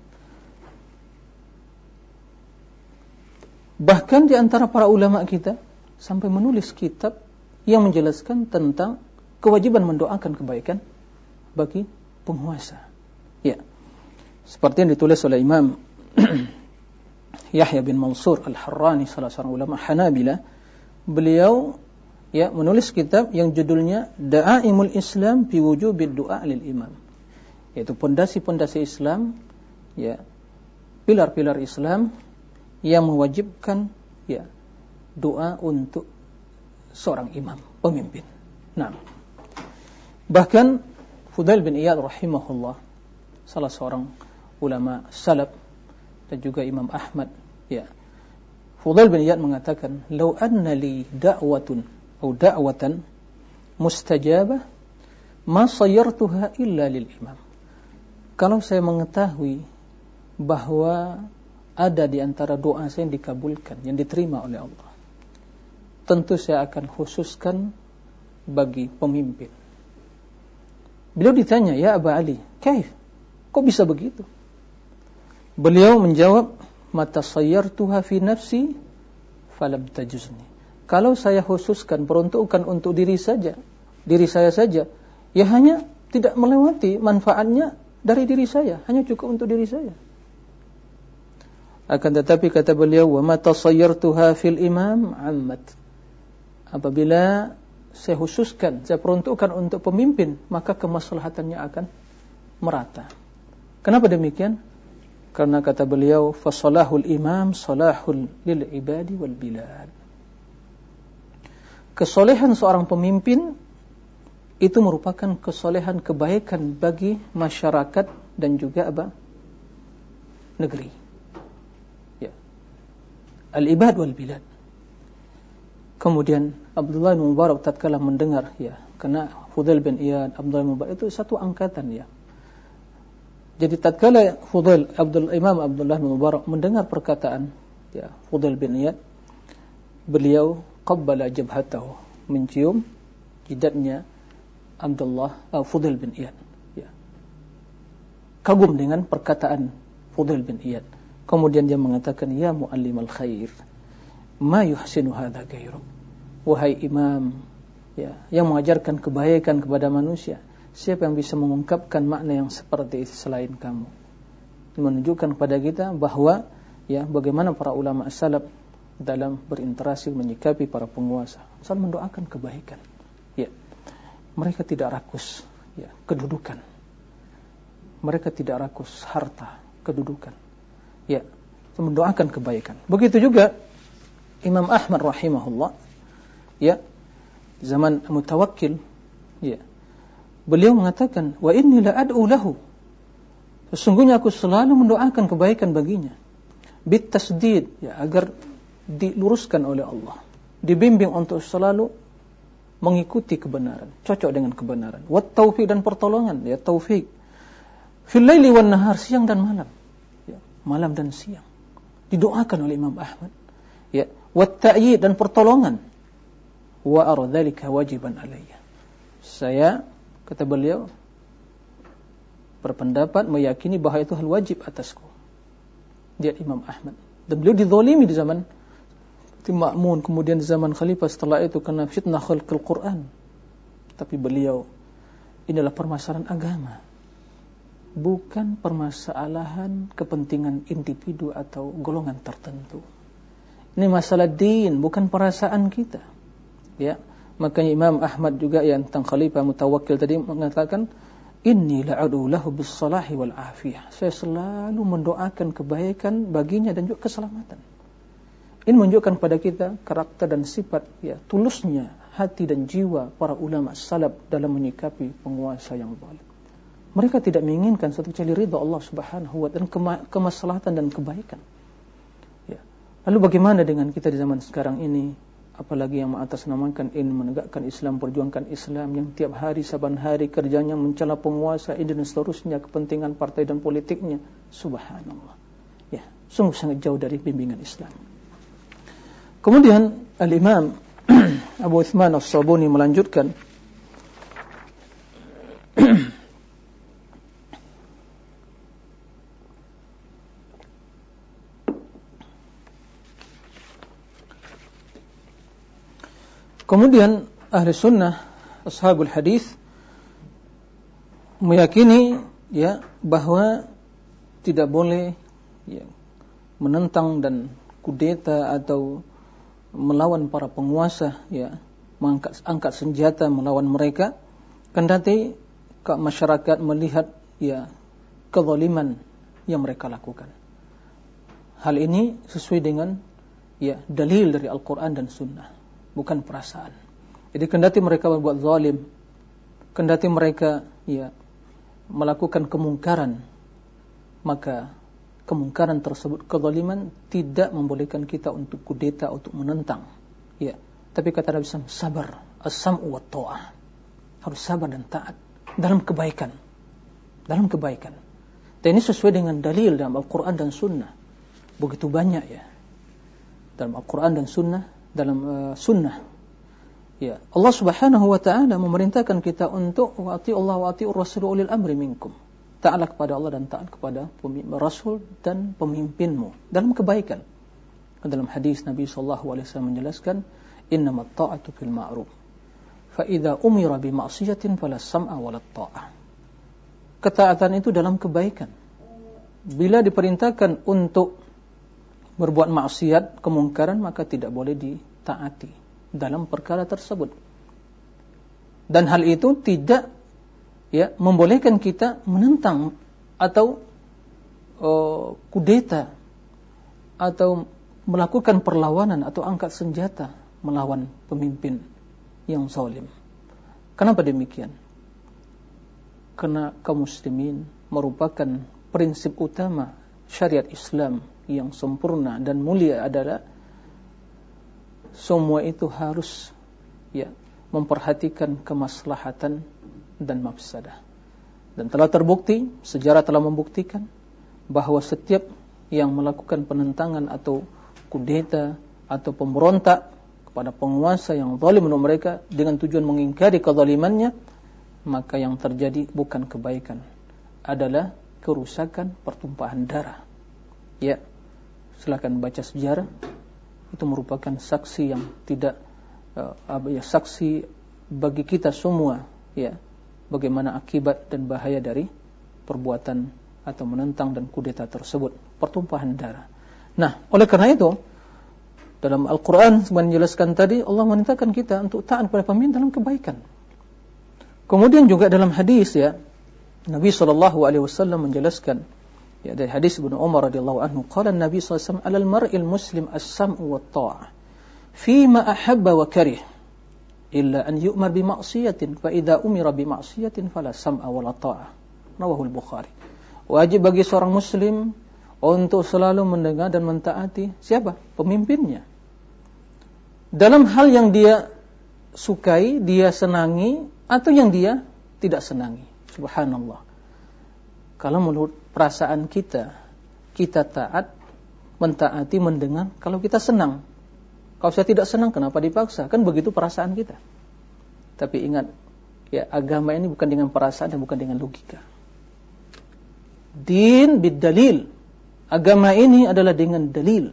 bahkan di antara para ulama kita sampai menulis kitab yang menjelaskan tentang kewajiban mendoakan kebaikan bagi penguasa. Ya, seperti yang ditulis oleh Imam Yahya bin Mansur Al-Harrani, salah seorang ulama Hanabilah. Beliau, ya, menulis kitab yang judulnya Da'aimul Islam fi wujubid du'a lil imam, yaitu pondasi-pondasi Islam, ya, pilar-pilar Islam yang mewajibkan, ya, doa untuk seorang imam, pemimpin. Nah, bahkan Fudail bin Iyad rahimahullah, salah seorang ulama salaf dan juga Imam Ahmad, ya, Fudail bin Iyad mengatakan, "Lau anna li da'watan mustajabah ma sayyartuha illa lil imam." Kalau saya mengetahui bahwa ada di antara doa saya yang dikabulkan, yang diterima oleh Allah, tentu saya akan khususkan bagi pemimpin. Beliau ditanya, "Ya Aba Ali, kaif? Kok bisa begitu?" Beliau menjawab, "Mata sayyartuha fi nafsi falam tajuzni." Kalau saya khususkan, peruntukkan untuk diri saya saja, ya hanya tidak melewati manfaatnya dari diri saya, hanya cukup untuk diri saya. Akan tetapi kata beliau, "Wa mata sayyartuha fil imam ammat." Apabila saya khususkan, saya peruntukkan untuk pemimpin, maka kemaslahatannya akan merata. Kenapa demikian? Karena kata beliau, fasalahul imam salahul lil ibadi wal bilad. Kesolehan seorang pemimpin itu merupakan kesolehan kebaikan bagi masyarakat dan juga negeri. Ya. Al-ibad wal bilad. Kemudian Abdullah bin Mubarak tatkala mendengar, ya, karena Fudail bin Iyad, Abdullah bin Mubarak itu satu angkatan, ya. Jadi tatkala Imam Abdullah bin Mubarak mendengar perkataan, ya, Fudail bin Iyad, beliau qabbala jabhatahu, mencium jidatnya Fudail bin Iyad. Ya. Kagum dengan perkataan Fudail bin Iyad. Kemudian dia mengatakan, ya muallimal khair, ma yuhsinu hadza ghairu. Wahai imam, ya, yang mengajarkan kebaikan kepada manusia, siapa yang bisa mengungkapkan makna yang seperti itu selain kamu? Menunjukkan kepada kita bahwa ya bagaimana para ulama salaf dalam berinteraksi menyikapi para penguasa, saling mendoakan kebaikan. Ya. Mereka tidak rakus ya kedudukan. Mereka tidak rakus harta, kedudukan. Ya, mendoakan kebaikan. Begitu juga Imam Ahmad rahimahullah, ya, zaman Mutawakkil, ya. Beliau mengatakan, wa inni la ad'u lahu. Sesungguhnya aku selalu mendoakan kebaikan baginya. Bit tasdid, ya, agar diluruskan oleh Allah. Dibimbing untuk selalu mengikuti kebenaran, cocok dengan kebenaran. Wat taufiq, dan pertolongan, ya, taufik. Fil laili wan nahar, siang dan malam. Ya, malam dan siang. Didoakan oleh Imam Ahmad. Ya, wat ta'yid, dan pertolongan. Wa ara dzalika wajiban alayya. Saya, kata beliau, berpendapat meyakini bahwa itu hal wajib atasku. Dia Imam Ahmad. Dan beliau dizalimi di zaman Ma'mun, kemudian di zaman khalifah setelah itu kena fitnah khalqul Quran. Tapi beliau, inilah permasalahan agama, bukan permasalahan kepentingan individu atau golongan tertentu. Ini masalah din, bukan perasaan kita. Ya, makanya Imam Ahmad juga yang tentang khalifah Mutawakkil tadi mengatakan, inni la'adu lahu bis salahi wal afiyah. Saya selalu mendoakan kebaikan baginya dan juga keselamatan. Ini menunjukkan pada kita karakter dan sifat, ya, tulusnya hati dan jiwa para ulama salaf dalam menyikapi penguasa yang zalim. Mereka tidak menginginkan satu kecuali ridha Allah Subhanahu wa ta'ala, kemaslahatan dan kebaikan. Ya. Lalu bagaimana dengan kita di zaman sekarang ini, apalagi yang mengatasnamakan ini, menegakkan Islam, perjuangkan Islam, yang tiap hari saban hari kerjanya mencela penguasa ini dan seterusnya, kepentingan partai dan politiknya. Subhanallah. Ya, sungguh sangat jauh dari bimbingan Islam. Kemudian Al-Imam Abu Uthman As-Sabuni melanjutkan, kemudian ahli sunnah ashabul hadis meyakini, ya, bahwa tidak boleh, ya, menentang dan kudeta atau melawan para penguasa, ya, angkat senjata melawan mereka, kendati masyarakat melihat, ya, kezaliman yang mereka lakukan. Hal ini sesuai dengan, ya, dalil dari Al-Quran dan Sunnah, bukan perasaan. Jadi kendati mereka berbuat zalim, kendati mereka, ya, melakukan kemungkaran, maka kemungkaran tersebut, kezaliman, tidak membolehkan kita untuk kudeta, untuk menentang. Ya, tapi kata Nabi SAW, sabar, as-sam'u wa ta'ah. Harus sabar dan taat dalam kebaikan. Dalam kebaikan. Dan ini sesuai dengan dalil dalam Al-Quran dan Sunnah. Begitu banyak, ya. Dalam Al-Quran dan Sunnah, dalam Sunnah. Ya, Allah Subhanahu wa ta'ala memerintahkan kita untuk wa'ati Allah wa'ati Rasul ulil amri minkum. Taatlah kepada Allah dan taat kepada Rasul dan pemimpinmu dalam kebaikan. Dalam hadis Nabi SAW menjelaskan, innamat ta'atu fil ma'ruf, fa idza umira bi ma'siyatin fala sam'a wala ta'ah. Ketaatan itu dalam kebaikan. Bila diperintahkan untuk berbuat maksiat, kemungkaran, maka tidak boleh ditaati dalam perkara tersebut. Dan hal itu tidak, ya, membolehkan kita menentang atau kudeta atau melakukan perlawanan atau angkat senjata melawan pemimpin yang zalim. Kenapa demikian? Karena kaum muslimin merupakan prinsip utama syariat Islam yang sempurna dan mulia adalah semua itu harus, ya, memperhatikan kemaslahatan dan mafsadah. Dan telah terbukti, sejarah telah membuktikan bahwa setiap yang melakukan penentangan atau kudeta atau pemberontak kepada penguasa yang zalim menurut mereka dengan tujuan mengingkari kezalimannya, maka yang terjadi bukan kebaikan, adalah kerusakan, pertumpahan darah. Ya, silakan baca sejarah, itu merupakan saksi yang tidak saksi bagi kita semua, ya, bagaimana akibat dan bahaya dari perbuatan atau menentang dan kudeta tersebut, pertumpahan darah. Nah, oleh karena itu dalam Al-Quran menjelaskan tadi, Allah memerintahkan kita untuk taat kepada pemimpin dalam kebaikan. Kemudian juga dalam hadis, ya, Nabi SAW menjelaskan, ya, dari hadis Ibnu Umar radhiyallahu anhu, qala Nabi SAW, alal mar'il muslim as-sam'u wa ta'ah fima ahabba wa karih illa an yu'mar bi ma'siyatin fa idza umira bi ma'siyatin fala sam'a wa la ta'ah. Rawahul Bukhari. Wajib bagi seorang muslim untuk selalu mendengar dan mentaati siapa? Pemimpinnya. Dalam hal yang dia sukai, dia senangi, atau yang dia tidak senangi. Subhanallah. Kalau menurut perasaan kita taat, mentaati, mendengar kalau kita senang. Kalau saya tidak senang, kenapa dipaksa? Kan begitu perasaan kita. Tapi ingat, ya, agama ini bukan dengan perasaan dan bukan dengan logika. Din bid dalil. Agama ini adalah dengan dalil,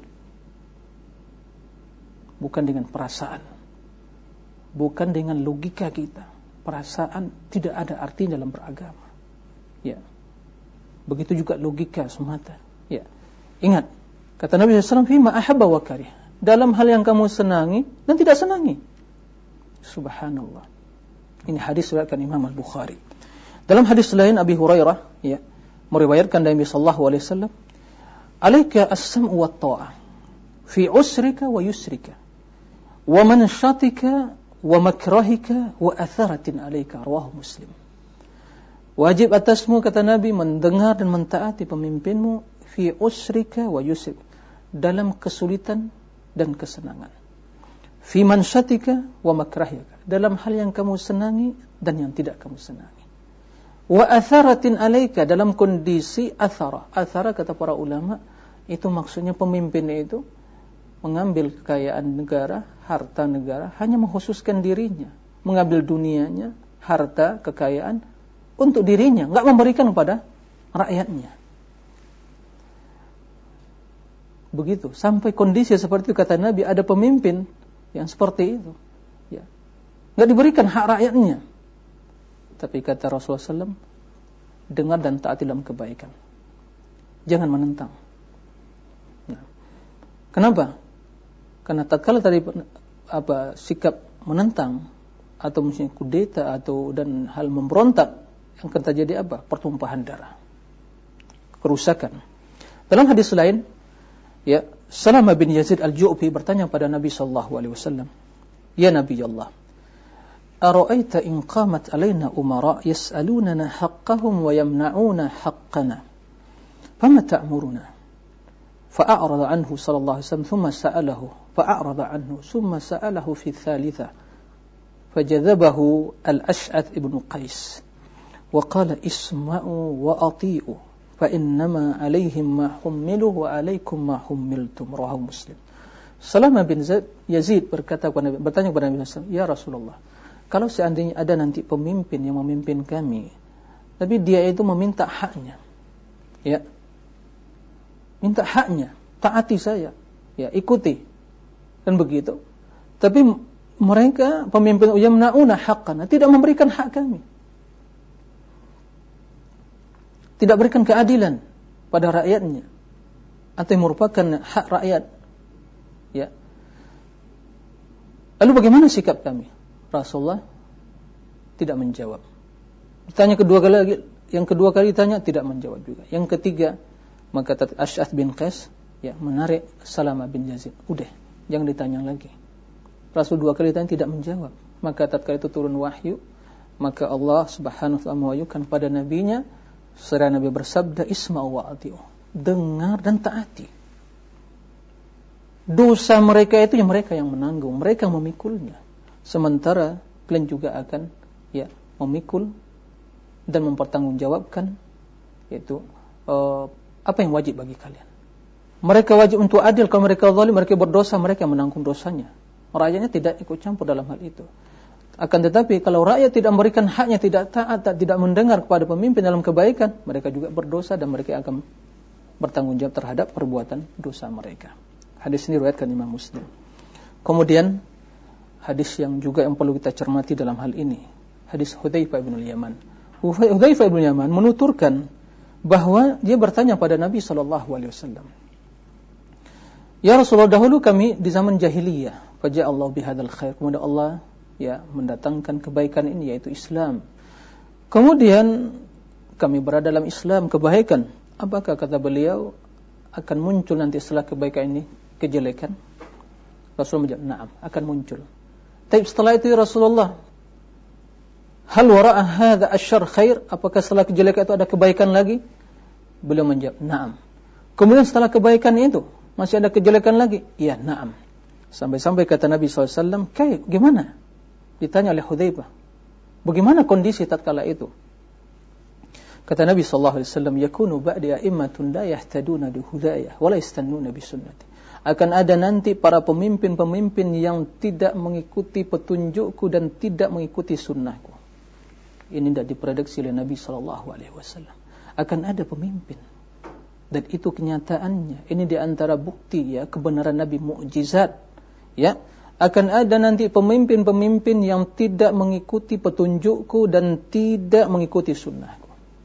bukan dengan perasaan, bukan dengan logika kita. Perasaan tidak ada artinya dalam beragama. Ya, begitu juga logika semata. Ya, ingat kata Nabi SAW, fima ahabba wa karih, dalam hal yang kamu senangi dan tidak senangi. Subhanallah. Ini hadis riwayatkan Imam Al-Bukhari. Dalam hadis lain Abi Hurairah, ya, meriwayatkan dari Nabi sallallahu alaihi wasallam, alaika as-sam'u wa ta'ah fi usrika wa yusrika wa manshatika wa makrahika wa atharatin alaika, rawahu Muslim. Wajib atasmu, kata Nabi, mendengar dan mentaati pemimpinmu fi usrika wa yusrika, dalam kesulitan dan kesenangan, fi manshatika wa makrahika, dalam hal yang kamu senangi dan yang tidak kamu senangi, wa atharatin alaika, dalam kondisi athara. Athara kata para ulama itu maksudnya pemimpin itu mengambil kekayaan negara, harta negara, hanya mengkhususkan dirinya, mengambil dunianya, harta, kekayaan untuk dirinya, enggak memberikan kepada rakyatnya. Begitu, sampai kondisi seperti itu kata Nabi, ada pemimpin yang seperti itu, ya, enggak diberikan hak rakyatnya. Tapi kata Rasulullah SAW, dengar dan taati dalam kebaikan, jangan menentang. Nah, kenapa? Karena tatkala tadi sikap menentang atau misalnya kudeta atau dan hal memberontak, yang akan terjadi apa? Pertumpahan darah, kerusakan. Dalam hadis lain, ya, Salamah bin Yazid Al-Ju'fi bertanya pada Nabi SAW, ya Nabi Allah, ara'aita in qamat alaina umara yas'alunana haqqahum wa yamna'una haqqana fama ta'muruna? Fa'a'rada anhu sallallahu alaihi wasallam thumma sa'alahu fa'a'rada anhu thumma sa'alahu fi thalitha fajadhabahu al-Ash'ath ibn Qais wa qala isma'u wa ati'u fa innama alaihim ma hummilu wa alaikum ma hummiltum, rawahu Muslim. Salamah bin Yazid bertanya kepada Nabi SAW, ya Rasulullah, kalau seandainya ada nanti pemimpin yang memimpin kami, tapi dia itu meminta haknya, ya, minta haknya, taati saya, ya, ikuti, dan begitu. Tapi mereka pemimpin yamna'una haqqana, tidak memberikan hak kami, tidak berikan keadilan pada rakyatnya, atau yang merupakan hak rakyat, ya. Lalu bagaimana sikap kami? Rasulullah tidak menjawab. Ditanya yang kedua kali ditanya tidak menjawab juga. Yang ketiga, maka Ash'ath bin Qais, ya, menarik Salamah bin Yazid. Udah, jangan ditanya lagi. Rasul dua kali ditanya tidak menjawab. Maka tatkala itu turun wahyu, maka Allah Subhanahu wa taala mewahyukan pada nabinya, seraya Nabi bersabda, isma'u wa ati'u, dengar dan taati. Dosa mereka itu yang mereka yang menanggung, mereka yang memikulnya. Sementara kalian juga akan, ya, memikul dan mempertanggungjawabkan, yaitu apa yang wajib bagi kalian. Mereka wajib untuk adil. Kalau mereka zalim, mereka berdosa, mereka menanggung dosanya. Rakyatnya tidak ikut campur dalam hal itu. Akan tetapi kalau rakyat tidak memberikan haknya, tidak taat, tidak mendengar kepada pemimpin dalam kebaikan, mereka juga berdosa dan mereka akan bertanggung jawab terhadap perbuatan dosa mereka. Hadis ini riwayatkan Imam Muslim. Kemudian hadis yang juga yang perlu kita cermati dalam hal ini, hadis Hudzaifah bin Yaman. Hudzaifah bin Yaman menuturkan bahwa dia bertanya pada Nabi SAW, ya Rasulullah, dahulu kami di zaman jahiliyah, faja'allahu bihadzal khair, kemudian Allah mendatangkan kebaikan ini, yaitu Islam. Kemudian kami berada dalam Islam, kebaikan. Apakah, kata beliau, akan muncul nanti setelah kebaikan ini kejelekan? Rasul menjawab, na'am, akan muncul. Tapi setelah itu, ya Rasulullah, hal wara'a hadza asyarr khair? Apakah setelah kejelekan itu ada kebaikan lagi? Beliau menjawab, na'am. Kemudian setelah kebaikan itu masih ada kejelekan lagi? Iya, na'am. Sampai-sampai kata Nabi SAW, gimana? Ditanya oleh Hudzaifah, bagaimana kondisi tatkala itu? Kata Nabi SAW, yakunu ba'di a'immatun la yahtaduna bi hudaya wa la yastannuna bi sunnati. Akan ada nanti para pemimpin-pemimpin yang tidak mengikuti petunjukku dan tidak mengikuti sunnahku. Ini tidak diprediksi oleh Nabi SAW. Akan ada pemimpin, dan itu kenyataannya. Ini di antara bukti kebenaran Nabi, mukjizat. Akan ada nanti pemimpin-pemimpin yang tidak mengikuti petunjukku dan tidak mengikuti sunnahku.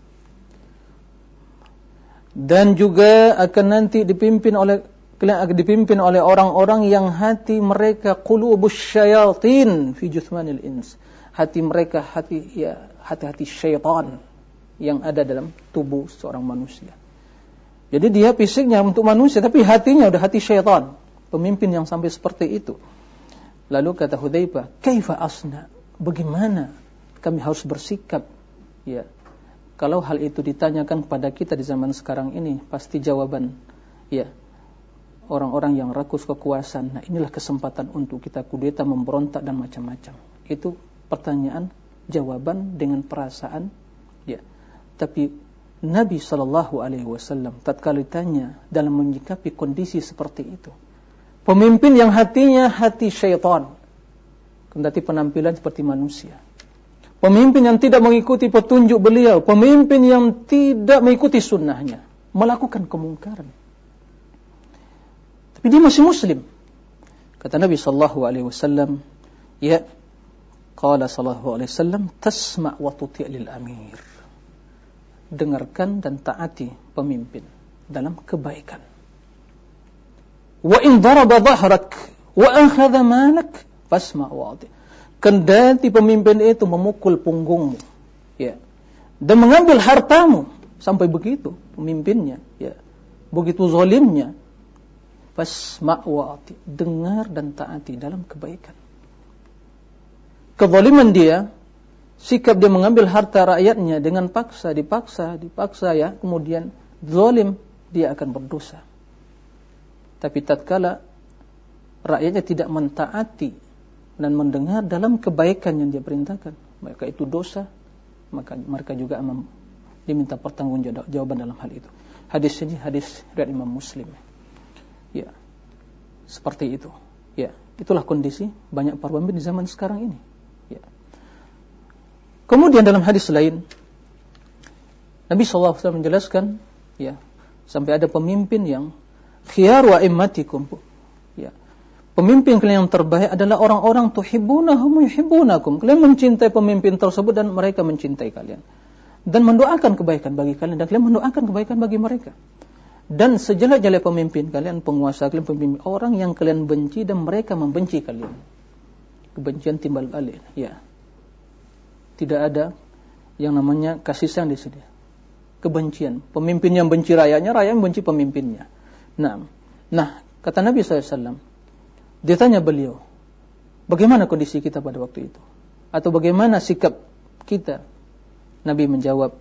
Dan juga akan nanti dipimpin oleh orang-orang yang hati mereka qulubus syayatin fi juthmanil ins. Hati mereka hati-hati syaitan yang ada dalam tubuh seorang manusia. Jadi dia fisiknya untuk manusia, tapi hatinya udah hati syaitan. Pemimpin yang sampai seperti itu. Lalu kata Hudzaifah, kaifa asna? Bagaimana kami harus bersikap? Kalau hal itu ditanyakan kepada kita di zaman sekarang ini, pasti jawaban orang-orang yang rakus kekuasaan. Nah, inilah kesempatan untuk kita kudeta, memberontak dan macam-macam. Itu pertanyaan, jawaban dengan perasaan. Tapi Nabi SAW tatkala ditanya dalam menyikapi kondisi seperti itu, pemimpin yang hatinya hati syaitan, kendati penampilan seperti manusia. Pemimpin yang tidak mengikuti petunjuk beliau, pemimpin yang tidak mengikuti sunnahnya, melakukan kemungkaran. Tapi dia masih muslim. Kata Nabi SAW, qala sallallahu alaihi wasallam, tasma' wa tuti' lil amir. Dengarkan dan taati pemimpin dalam kebaikan. Wa in daraba dhahrak wa akhadha malak fasma' wa ati'. Kendati pemimpin itu memukul punggungmu, dan mengambil hartamu, sampai begitu pemimpinnya, begitu zalimnya, fasma' wa ati', dengar dan taati dalam kebaikan. Kezaliman dia, sikap dia mengambil harta rakyatnya dengan dipaksa, kemudian zalim, dia akan berdosa. Tapi tatkala rakyatnya tidak mentaati dan mendengar dalam kebaikan yang dia perintahkan, maka itu dosa, maka mereka juga diminta pertanggungjawaban dalam hal itu. Hadis ini hadis riwayat Imam Muslim. Seperti itu. Itulah kondisi banyak para pemimpin di zaman sekarang ini. Kemudian dalam hadis lain, Nabi SAW menjelaskan, sampai ada pemimpin yang khiyaru a'immatikum, pemimpin kalian yang terbaik adalah orang-orang tuhibbunahum yuhibbunakum. Kalian mencintai pemimpin tersebut dan mereka mencintai kalian, dan mendoakan kebaikan bagi kalian, dan kalian mendoakan kebaikan bagi mereka. Dan sejelek-jelek pemimpin kalian, penguasa kalian, pemimpin orang yang kalian benci dan mereka membenci kalian. Kebencian timbal balik. Tidak ada yang namanya kasih sayang di sini. Kebencian. Pemimpin yang benci rakyatnya, rakyat yang benci pemimpinnya. Nah, kata Nabi SAW, dia tanya beliau, bagaimana kondisi kita pada waktu itu? Atau bagaimana sikap kita? Nabi menjawab,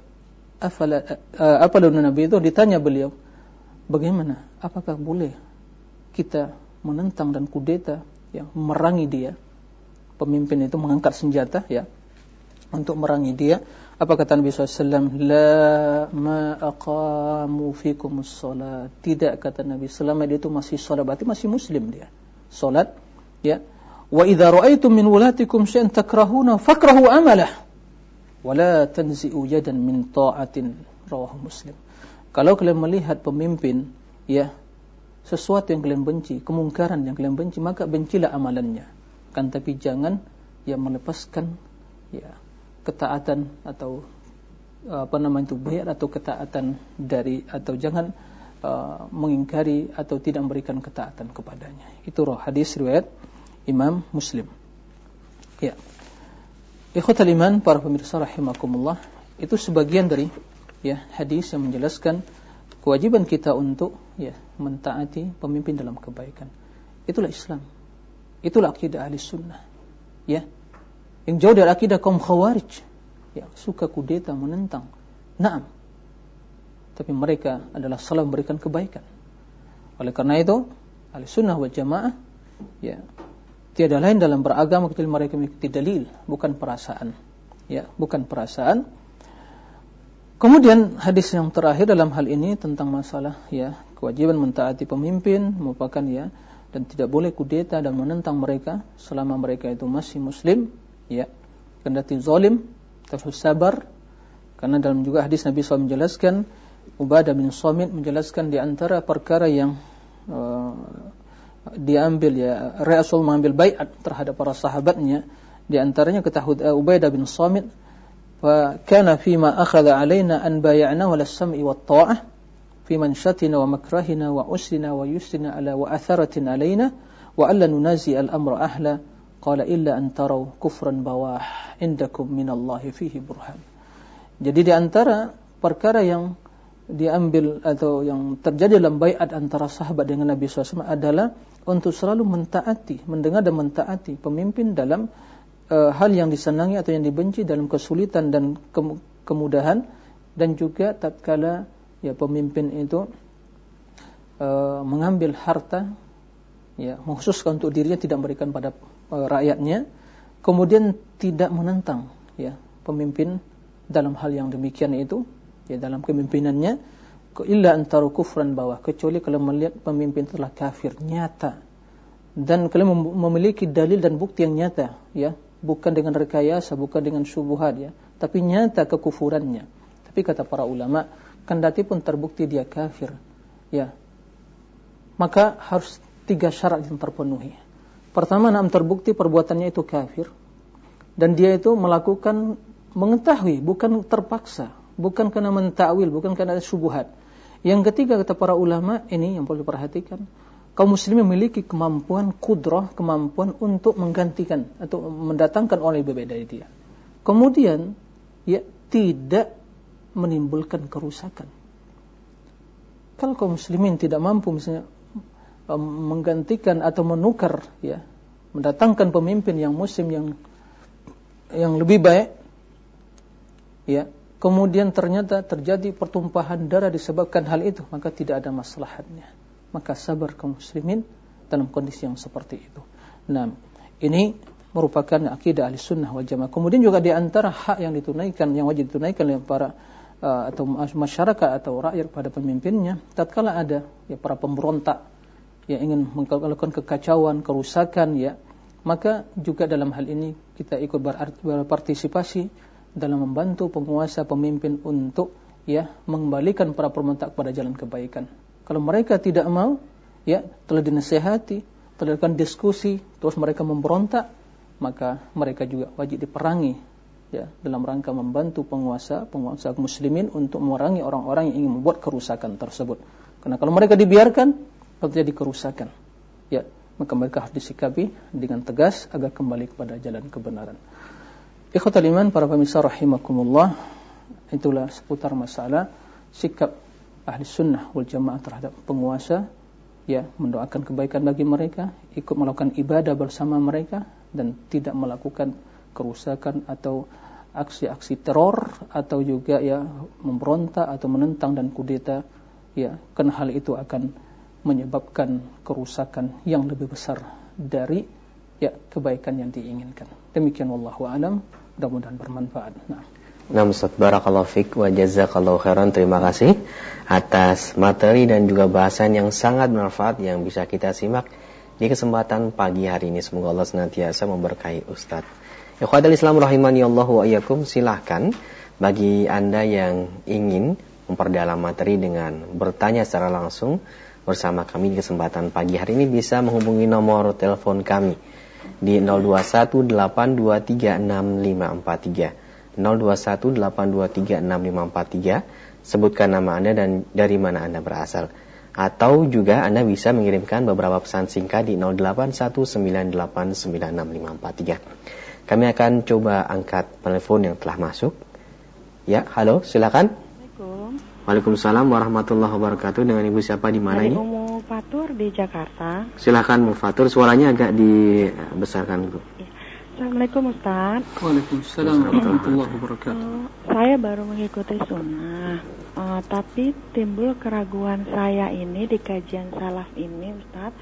Nabi itu ditanya beliau, bagaimana? Apakah boleh kita menentang dan kudeta, memerangi dia? Pemimpin itu mengangkat senjata, untuk merangi dia. Apa kata Nabi SAW? La ma aqamu fikumus salat. Tidak, kata Nabi, selama dia itu masih salat, berarti masih muslim dia. Salat, Wa idza ra'aytum min wulatikum syai'an takrahuna fakrahu amalah wa la tanzi'u yadan min ta'atin, rawahu Muslim. Kalau kalian melihat pemimpin ya sesuatu yang kalian benci, kemungkaran yang kalian benci, maka bencilah amalannya. Kan tapi jangan ya melepaskan ya ketaatan atau bayat atau ketaatan dari, atau jangan mengingkari atau tidak memberikan ketaatan kepadanya. Itu hadis riwayat Imam Muslim. Ya. Ikhwatal iman, para pemirsa rahimakumullah, itu sebagian dari ya hadis yang menjelaskan kewajiban kita untuk ya mentaati pemimpin dalam kebaikan. Itulah Islam. Itulah akidah ahli sunnah. Ya. Yang jauh dari akidah kaum khawarij, yang suka kudeta, menentang. Naam. Tapi mereka adalah salah memberikan kebaikan. Oleh karena itu, ahli sunnah wal jamaah ya tiada lain dalam beragama kecuali mereka mengikuti dalil, bukan perasaan. Ya, bukan perasaan. Kemudian hadis yang terakhir dalam hal ini tentang masalah ya kewajiban mentaati pemimpin merupakan ya, dan tidak boleh kudeta dan menentang mereka selama mereka itu masih muslim, ya. Kendati zalim, terus sabar. Karena dalam juga hadis Nabi SAW menjelaskan, Ubadah bin Samit menjelaskan di antara perkara yang diambil ya, Rasul mengambil baiat terhadap para sahabatnya, di antaranya ketahui Ubadah bin Samit, fa kana fima akhadha alaina an bay'ana wala sam'i wat ta'ah fi manshatina wa makrahina wa usrina wa yusrina ala wa atharatin alaina wa alla nunazi al-amra ahla qala illa an taraw kufran bawah indakum minallahi fihi burhan. Jadi di antara perkara yang diambil atau yang terjadi dalam baiat antara sahabat dengan Nabi SAW adalah untuk selalu mentaati, mendengar dan mentaati pemimpin dalam hal yang disenangi atau yang dibenci, dalam kesulitan dan kemudahan, dan juga tatkala ya pemimpin itu mengambil harta ya mengkhususkan untuk dirinya, tidak memberikan pada rakyatnya, kemudian tidak menentang ya pemimpin dalam hal yang demikian itu ya dalam kepemimpinannya, illa antara kufran bawah, kecuali kalau melihat pemimpin telah kafir nyata dan kalian memiliki dalil dan bukti yang nyata ya, bukan dengan rekayasa, bukan dengan syubhat ya, tapi nyata kekufurannya. Tapi kata para ulama, kendati pun terbukti dia kafir ya, maka harus 3 syarat yang terpenuhi. Pertama, terbukti perbuatannya itu kafir dan dia itu melakukan mengetahui, bukan terpaksa, bukan karena mentakwil, bukan karena syubhat. Yang ketiga kata para ulama, ini yang perlu diperhatikan, kaum muslimin memiliki kemampuan kudrah, kemampuan untuk menggantikan atau mendatangkan orang lebih baik dari dia. Kemudian ya tidak menimbulkan kerusakan. Kalau kaum muslimin tidak mampu misalnya menggantikan atau menukar ya, mendatangkan pemimpin yang muslim yang lebih baik ya, kemudian ternyata terjadi pertumpahan darah disebabkan hal itu, maka tidak ada maslahatnya. Maka sabar kaum muslimin dalam kondisi yang seperti itu. Nah, ini merupakan akidah ahli sunnah wal jamaah. Kemudian juga di antara hak yang ditunaikan, yang wajib ditunaikan oleh para atau masyarakat atau rakyat pada pemimpinnya, tatkala ada ya para pemberontak yang ingin melakukan kekacauan, kerusakan ya, maka juga dalam hal ini kita ikut berpartisipasi dalam membantu penguasa, pemimpin untuk ya mengembalikan para pemberontak pada jalan kebaikan. Kalau mereka tidak mau, ya telah dinasihati, telah dilakukan diskusi, terus mereka memberontak, maka mereka juga wajib diperangi, ya dalam rangka membantu penguasa muslimin untuk memerangi orang-orang yang ingin membuat kerusakan tersebut. Karena kalau mereka dibiarkan, terjadi kerusakan, ya maka mereka harus disikapi dengan tegas agar kembali kepada jalan kebenaran. Ikhwatal iman, para pemirsa rahimakumullah, itulah seputar masalah sikap ahli sunnah wal jamaah terhadap penguasa, ya mendoakan kebaikan bagi mereka, ikut melakukan ibadah bersama mereka, dan tidak melakukan kerusakan atau aksi-aksi teror atau juga ya memberontak atau menentang dan kudeta, ya karena hal itu akan menyebabkan kerusakan yang lebih besar dari ya kebaikan yang diinginkan. Demikian wallahu a'lam, mudah-mudahan bermanfaat. Nah, Ustaz, barakallahu fiik wa jazakallahu khairan. Terima kasih atas materi dan juga bahasan yang sangat bermanfaat yang bisa kita simak di kesempatan pagi hari ini. Semoga Allah senantiasa memberkahi Ustadz. Ikhwatal Islam rahimani Allah wa iyyakum, silahkan bagi Anda yang ingin memperdalam materi dengan bertanya secara langsung bersama kami di kesempatan pagi hari ini bisa menghubungi nomor telepon kami di 0218236543 0218236543. Sebutkan nama Anda dan dari mana Anda berasal. Atau juga Anda bisa mengirimkan beberapa pesan singkat di 0819896543. Kami akan coba angkat telepon yang telah masuk. Ya, halo, silakan. Waalaikumsalam warahmatullahi wabarakatuh. Dengan Ibu siapa di mana ini? Umu Fatur di Jakarta. Silakan Bu Fatur, suaranya agak dibesarkan Bu. Assalamualaikum Ustaz. Waalaikumsalam warahmatullahi wabarakatuh. Saya baru mengikuti sunnah, tapi timbul keraguan saya ini di kajian salaf ini Ustaz.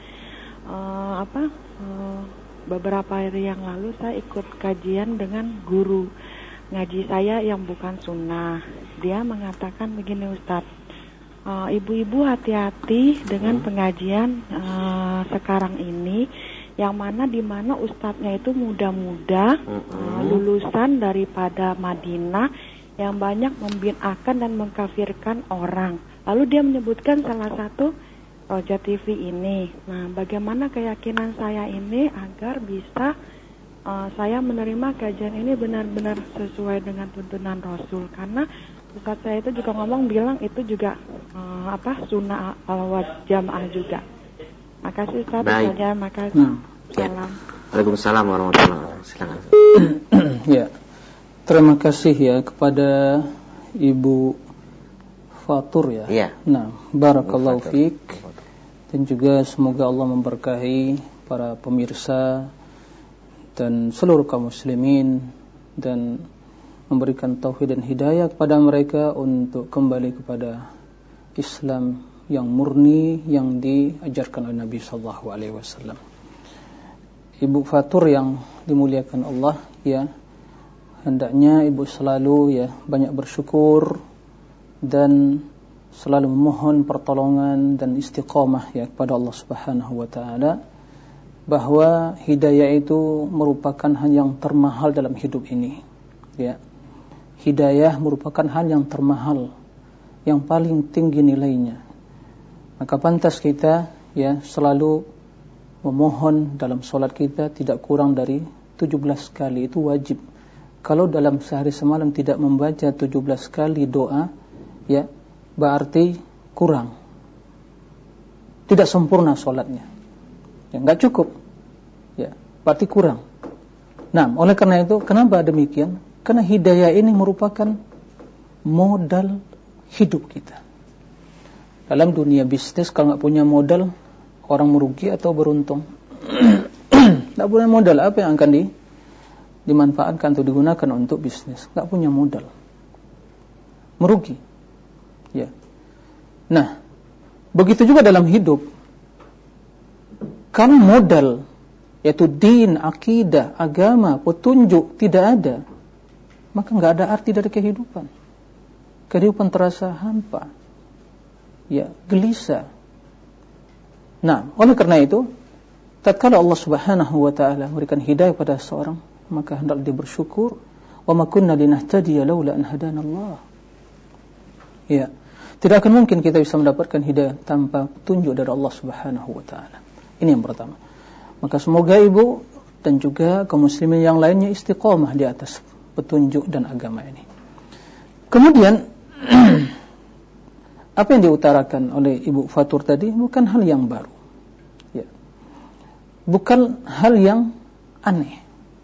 Beberapa hari yang lalu saya ikut kajian dengan guru ngaji saya yang bukan sunnah. Dia mengatakan begini Ustaz, ibu-ibu hati-hati dengan pengajian sekarang ini, yang mana di mana ustadznya itu muda-muda, lulusan daripada Madinah, yang banyak membid'ahkan dan mengkafirkan orang. Lalu dia menyebutkan salah satu Roja TV ini. Nah, bagaimana keyakinan saya ini agar bisa saya menerima kajian ini benar-benar sesuai dengan tuntunan Rasul? Karena Ustaz saya itu juga bilang itu juga sunnah al-jamaah juga. Makasih Ustaz. Saja, makasih. Salam. Waalaikumsalam warahmatullahi wabarakatuh. Silakan. Ya. Terima kasih ya kepada Ibu Fatur ya. Iya. Nah, barakallahu fiik. Dan juga semoga Allah memberkahi para pemirsa dan seluruh kaum muslimin dan memberikan taufik dan hidayah kepada mereka untuk kembali kepada Islam yang murni yang diajarkan oleh Nabi sallallahu alaihi wasallam. Ibu Fatur yang dimuliakan Allah ya, hendaknya ibu selalu ya banyak bersyukur dan selalu memohon pertolongan dan istiqamah ya kepada Allah Subhanahu wa taala, bahwa hidayah itu merupakan hal yang termahal dalam hidup ini ya. Hidayah merupakan hal yang termahal, yang paling tinggi nilainya. Maka pantas kita ya selalu memohon dalam solat kita tidak kurang dari 17 kali, itu wajib. Kalau dalam sehari semalam tidak membaca 17 kali doa ya, berarti kurang, tidak sempurna solatnya ya, enggak cukup ya, berarti kurang. Nah, oleh karena itu, kenapa demikian? Karena hidayah ini merupakan modal hidup kita. Dalam dunia bisnis, kalau enggak punya modal, orang merugi atau beruntung? Enggak punya modal, apa yang akan dimanfaatkan atau digunakan untuk bisnis? Enggak punya modal, merugi ya. Nah, begitu juga dalam hidup. Kalau modal, yaitu din, akidah, agama, petunjuk tidak ada, maka enggak ada arti dari kehidupan. Kehidupan terasa hampa ya, gelisah. Nah, oleh karena itu, tatkala Allah Subhanahu wa taala memberikan hidayah pada seorang, maka hendaklah dia bersyukur. Wa ma kunna linahtadiya laula an hadanallah. Ya, tidak akan mungkin kita bisa mendapatkan hidayah tanpa petunjuk dari Allah Subhanahu wa taala. Ini yang pertama. Maka semoga ibu dan juga kaum muslimin yang lainnya istiqomah di atas petunjuk dan agama ini. Kemudian apa yang diutarakan oleh Ibu Fatur tadi bukan hal yang baru ya, bukan hal yang aneh.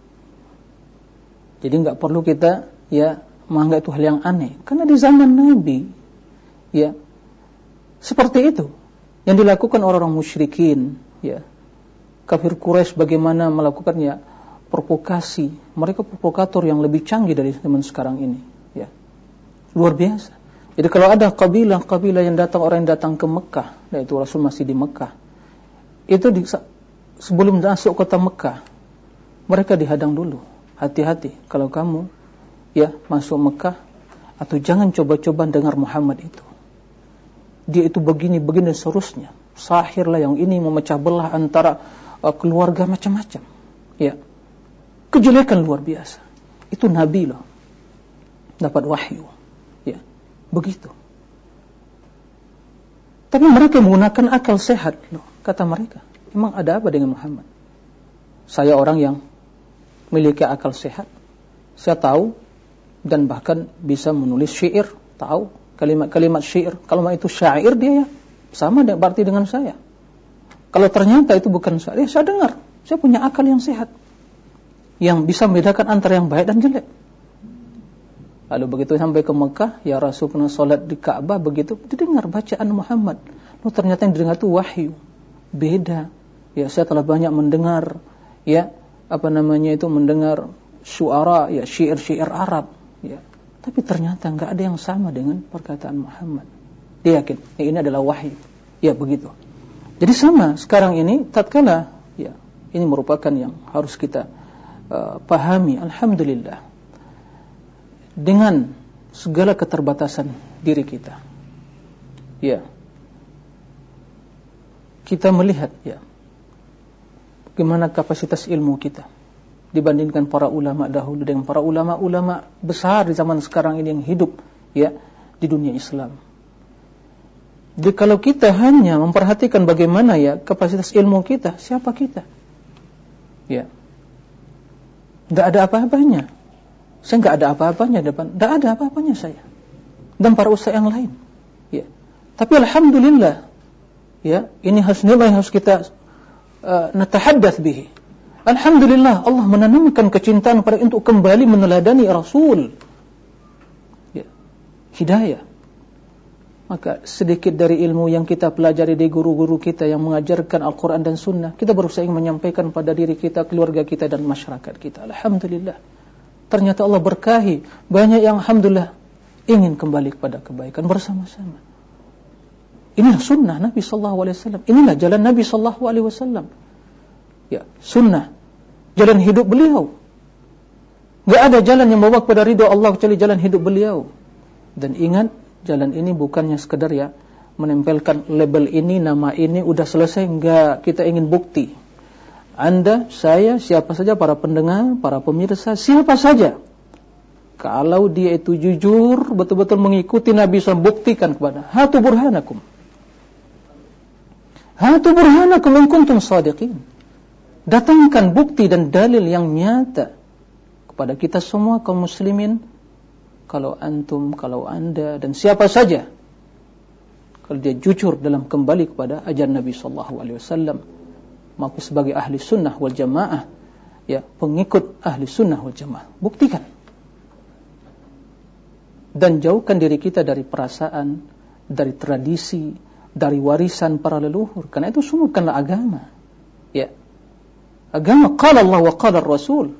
Jadi enggak perlu kita ya menganggap itu hal yang aneh, karena di zaman Nabi ya seperti itu yang dilakukan orang-orang musyrikin ya. Kafir Quraisy bagaimana melakukan ya provokasi, mereka provokator yang lebih canggih dari zaman sekarang ini ya, luar biasa. Jadi kalau ada kabilah yang datang, orang yang datang ke Mekah, yaitu Rasul masih di Mekah, itu sebelum masuk kota Mekah, mereka dihadang dulu. Hati-hati kalau kamu ya masuk Mekah, atau jangan coba-coba dengar Muhammad itu. Dia itu begini dan seterusnya. sahir lah, yang ini memecah belah antara keluarga, macam-macam. Ya, kejelekan luar biasa. Itu nabi loh, dapat wahyu. Ya, begitu. Tapi mereka menggunakan akal sehat loh, kata mereka. Emang ada apa dengan Muhammad? Saya orang yang memiliki akal sehat, saya tahu dan bahkan bisa menulis syair, tahu kalimat-kalimat syair. Kalau itu syair dia ya sama berarti dengan saya. Kalau ternyata itu bukan syair, saya dengar. Saya punya akal yang sehat, yang bisa membedakan antara yang baik dan jelek. Lalu begitu sampai ke Mekah, ya Rasul pernah sholat di Ka'bah, begitu didengar bacaan Muhammad. Loh, ternyata yang didengar itu wahyu, beda. Ya, saya telah banyak mendengar, ya mendengar syuara, ya syair-syair Arab, ya. Tapi ternyata enggak ada yang sama dengan perkataan Muhammad. Dia yakin, ini adalah wahyu. Ya begitu. Jadi sama sekarang ini, tatkala ya ini merupakan yang harus kita pahami. Alhamdulillah, dengan segala keterbatasan diri kita, ya kita melihat ya bagaimana kapasitas ilmu kita dibandingkan para ulama dahulu dengan para ulama-ulama besar di zaman sekarang ini yang hidup ya di dunia Islam. Jadi kalau kita hanya memperhatikan bagaimana ya kapasitas ilmu kita, siapa kita? Ya, tidak ada apa-apanya. Saya nggak ada apa-apanya depan, tidak ada apa-apanya saya dan para ustaz yang lain. Ya, tapi alhamdulillah, ya ini harus nilai yang harus kita natahaddath bihi. Alhamdulillah, Allah menanamkan kecintaan pada untuk kembali meneladani Rasul. Ya, hidayah. Maka sedikit dari ilmu yang kita pelajari dari guru-guru kita yang mengajarkan Al-Quran dan Sunnah, kita berusaha menyampaikan pada diri kita, keluarga kita dan masyarakat kita. Alhamdulillah, ternyata Allah berkahi, banyak yang alhamdulillah ingin kembali kepada kebaikan bersama-sama. Inilah sunnah Nabi SAW. Inilah jalan Nabi SAW. Ya, sunnah, jalan hidup beliau. Gak ada jalan yang membawa kepada ridha Allah kecuali jalan hidup beliau. Dan ingat, jalan ini bukannya sekedar ya menempelkan label ini, nama ini, udah selesai. Enggak, kita ingin bukti. Anda, saya, siapa saja, para pendengar, para pemirsa, siapa saja, kalau dia itu jujur, betul-betul mengikuti Nabi SAW, buktikan kepada hatu burhanakum in kuntum shadiqin. Datangkan bukti dan dalil yang nyata kepada kita semua kaum muslimin. Kalau antum, kalau anda, dan siapa saja, kalau dia jujur dalam kembali kepada ajaran Nabi SAW, maka sebagai ahli sunnah wal jamaah, ya pengikut ahli sunnah wal jamaah, buktikan. Dan jauhkan diri kita dari perasaan, dari tradisi, dari warisan para leluhur. Karena itu semua bukanlah agama. Ya, agama qala Allah wa qala Rasul.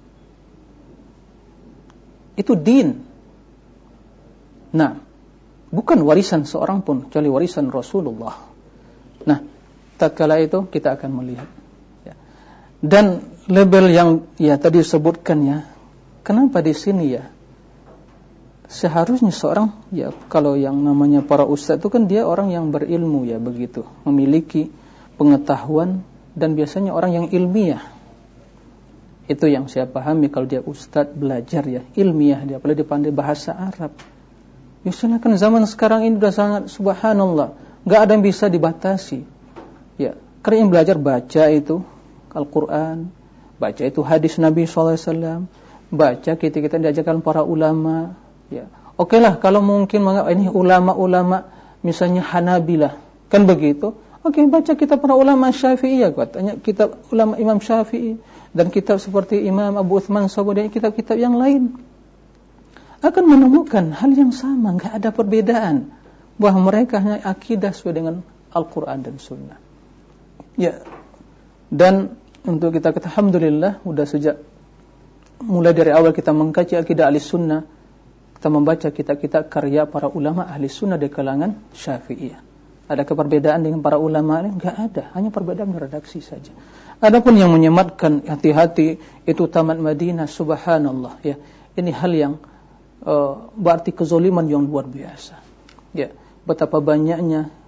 Itu din. Nah, bukan warisan seorang pun, kecuali warisan Rasulullah. Nah, tatkala itu kita akan melihat. Ya. Dan label yang ya tadi disebutkan ya, kenapa di sini ya? Seharusnya seorang ya kalau yang namanya para ustaz itu kan dia orang yang berilmu ya begitu, memiliki pengetahuan dan biasanya orang yang ilmiah. Itu yang saya pahami kalau dia ustaz belajar ya, ilmiah dia, apalagi dia pandai bahasa Arab. Ya silakan, zaman sekarang ini sudah sangat subhanallah, enggak ada yang bisa dibatasi. Ya, karena yang belajar baca itu Al-Qur'an, baca itu hadis Nabi SAW, baca kita diajarkan para ulama. Ya, oke lah kalau mungkin ini ulama-ulama misalnya Hanabilah, kan begitu. Oke, baca kitab para ulama Syafi'iyah, katanya kitab ulama Imam Syafi'i dan kitab seperti Imam Abu Uthman Sabuni dan kitab-kitab yang lain. Akan menemukan hal yang sama, enggak ada perbedaan, bahwa mereka hanya akidah sesuai dengan Al-Quran dan Sunnah. Ya, dan untuk kita kata alhamdulillah, sudah sejak mulai dari awal kita mengkaji akidah ahli sunnah, kita membaca kitab-kitab karya para ulama ahli sunnah di kalangan Syafi'iyah. Ada perbedaan dengan para ulama ini? Enggak ada, hanya perbedaan redaksi saja. Adapun yang menyematkan hati-hati itu tamat Madinah, subhanallah ya, ini hal yang berarti kezaliman yang luar biasa. Ya, betapa banyaknya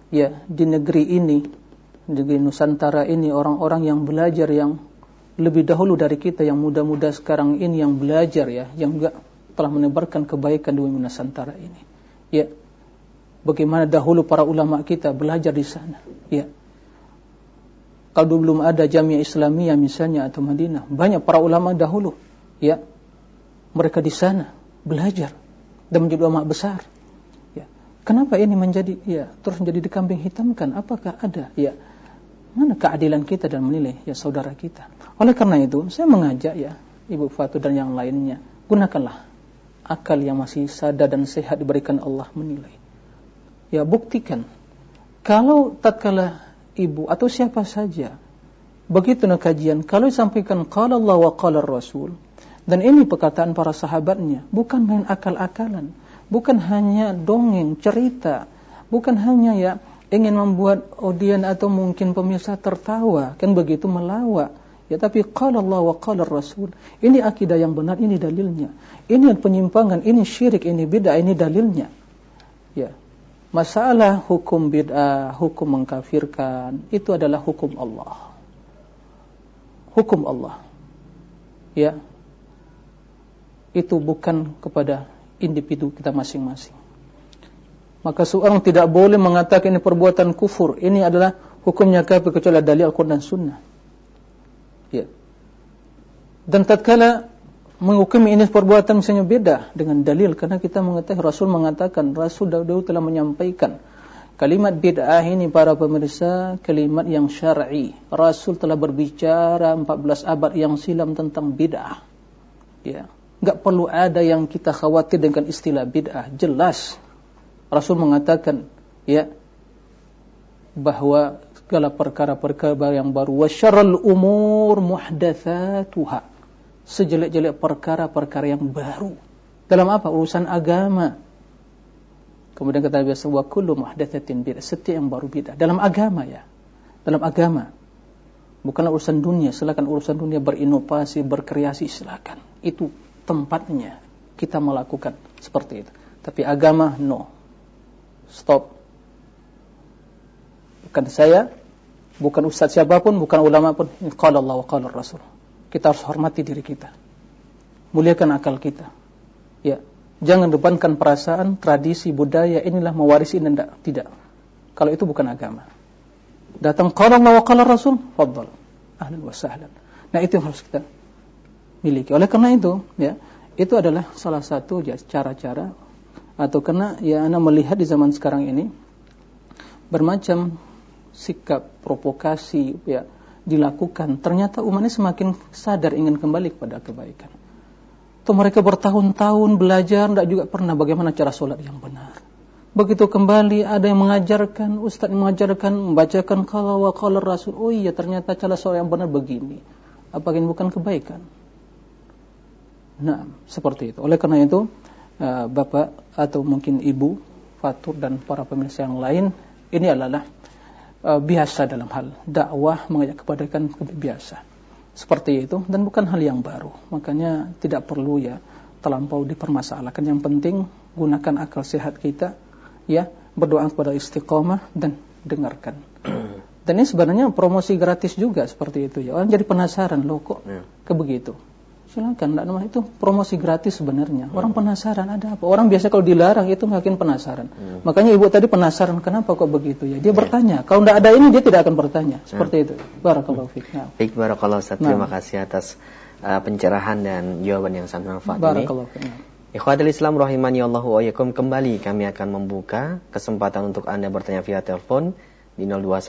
ya di negeri ini, di negeri Nusantara ini, orang-orang yang belajar yang lebih dahulu dari kita, yang muda-muda sekarang ini yang belajar ya, yang juga telah menebarkan kebaikan di bumi Nusantara ini. Ya, bagaimana dahulu para ulama kita belajar di sana. Ya, kalau belum ada Jamiah Islamiyah misalnya atau Madinah, banyak para ulama dahulu, ya, mereka di sana belajar dan menjadi ulama besar. Ya, kenapa ini menjadi terus menjadi dikambing hitamkan? Apakah ada mana keadilan kita dan menilai saudara kita? Oleh karena itu, saya mengajak Ibu Fatu dan yang lainnya, gunakanlah akal yang masih sadar dan sehat diberikan Allah menilai. Ya, buktikan kalau tatkala ibu atau siapa saja begitu kajian, kalau disampaikan qala Allah wa qala Rasul, dan ini perkataan para sahabatnya, bukan main akal-akalan, bukan hanya dongeng, cerita, bukan hanya ingin membuat audien atau mungkin pemirsa tertawa, kan begitu melawak. Ya, tapi qala Allah wa qala Rasul. Ini akidah yang benar, ini dalilnya. Ini penyimpangan, ini syirik, ini bid'ah, ini dalilnya. Ya. Masalah hukum bid'ah, hukum mengkafirkan, itu adalah hukum Allah. Hukum Allah. Ya. Itu bukan kepada individu kita masing-masing. Maka seorang tidak boleh mengatakan ini perbuatan kufur, ini adalah hukumnya kafir kecuali dalil Al-Quran dan Sunnah. Ya. Dan tatkala menghukumi ini perbuatan misalnya beda dengan dalil, karena kita mengetahui Rasul mengatakan, Rasul dahulu telah menyampaikan kalimat bid'ah ini para pemirsa, kalimat yang syar'i. Rasul telah berbicara 14 abad yang silam tentang bid'ah. Ya. Enggak perlu ada yang kita khawatir dengan istilah bid'ah. Jelas Rasul mengatakan bahwa segala perkara-perkara yang baru, wa syarrul umur muhdatsatuha, sejelek-jelek perkara-perkara yang baru. Dalam apa? Urusan agama. Kemudian kata biasa, wa kullu muhdatsatin bid'ah, setiap yang baru bid'ah. Dalam agama dalam agama. Bukanlah urusan dunia, silakan urusan dunia berinovasi, berkreasi, silakan. Itu tempatnya kita melakukan seperti itu. Tapi agama, no. Stop. Bukan saya, bukan ustaz siapapun, bukan ulama pun. Qala Allah wa qala Rasul. Kita harus hormati diri kita. Muliakan akal kita. Ya, jangan depankan perasaan, tradisi, budaya, inilah mewarisi dan tidak. Kalau itu bukan agama. Datang qala Allah wa qala Rasul, fadhal. Ahlan wa sahlan. Nah, itu yang harus kita miliki. Oleh karena itu, itu adalah salah satu cara-cara, atau karena Anda melihat di zaman sekarang ini bermacam sikap provokasi dilakukan. Ternyata umatnya semakin sadar ingin kembali kepada kebaikan. Tuh mereka bertahun-tahun belajar, tidak juga pernah bagaimana cara sholat yang benar. Begitu kembali ada yang mengajarkan, ustaz yang mengajarkan, membacakan qala wa qala Rasul. Oh iya, ternyata cara sholat yang benar begini. Apakah ini bukan kebaikan? Nah, seperti itu. Oleh karena itu, Bapak atau mungkin Ibu Fatur dan para pemirsa yang lain, ini adalah biasa dalam hal dakwah, mengajak kebaikan biasa. Seperti itu, dan bukan hal yang baru. Makanya tidak perlu terlampau dipermasalahkan. Yang penting gunakan akal sehat kita, berdoa kepada istiqomah dan dengarkan. Dan ini sebenarnya promosi gratis juga seperti itu Orang jadi penasaran, loh kok kebegitu. Silakan, itu promosi gratis sebenarnya. Orang penasaran ada apa. Orang biasa kalau dilarang itu makin penasaran. Makanya ibu tadi penasaran kenapa kok begitu Dia bertanya. Kalau tidak ada ini dia tidak akan bertanya. Seperti itu. Barakallahu fiik. Baik, barakallahu Ustaz. Terima kasih atas pencerahan dan jawaban yang sangat bermanfaat ini. Barakallahu fiik. Ikhwatul Islam rahimani Allahu wa iyyakum, kembali kami akan membuka kesempatan untuk Anda bertanya via telepon di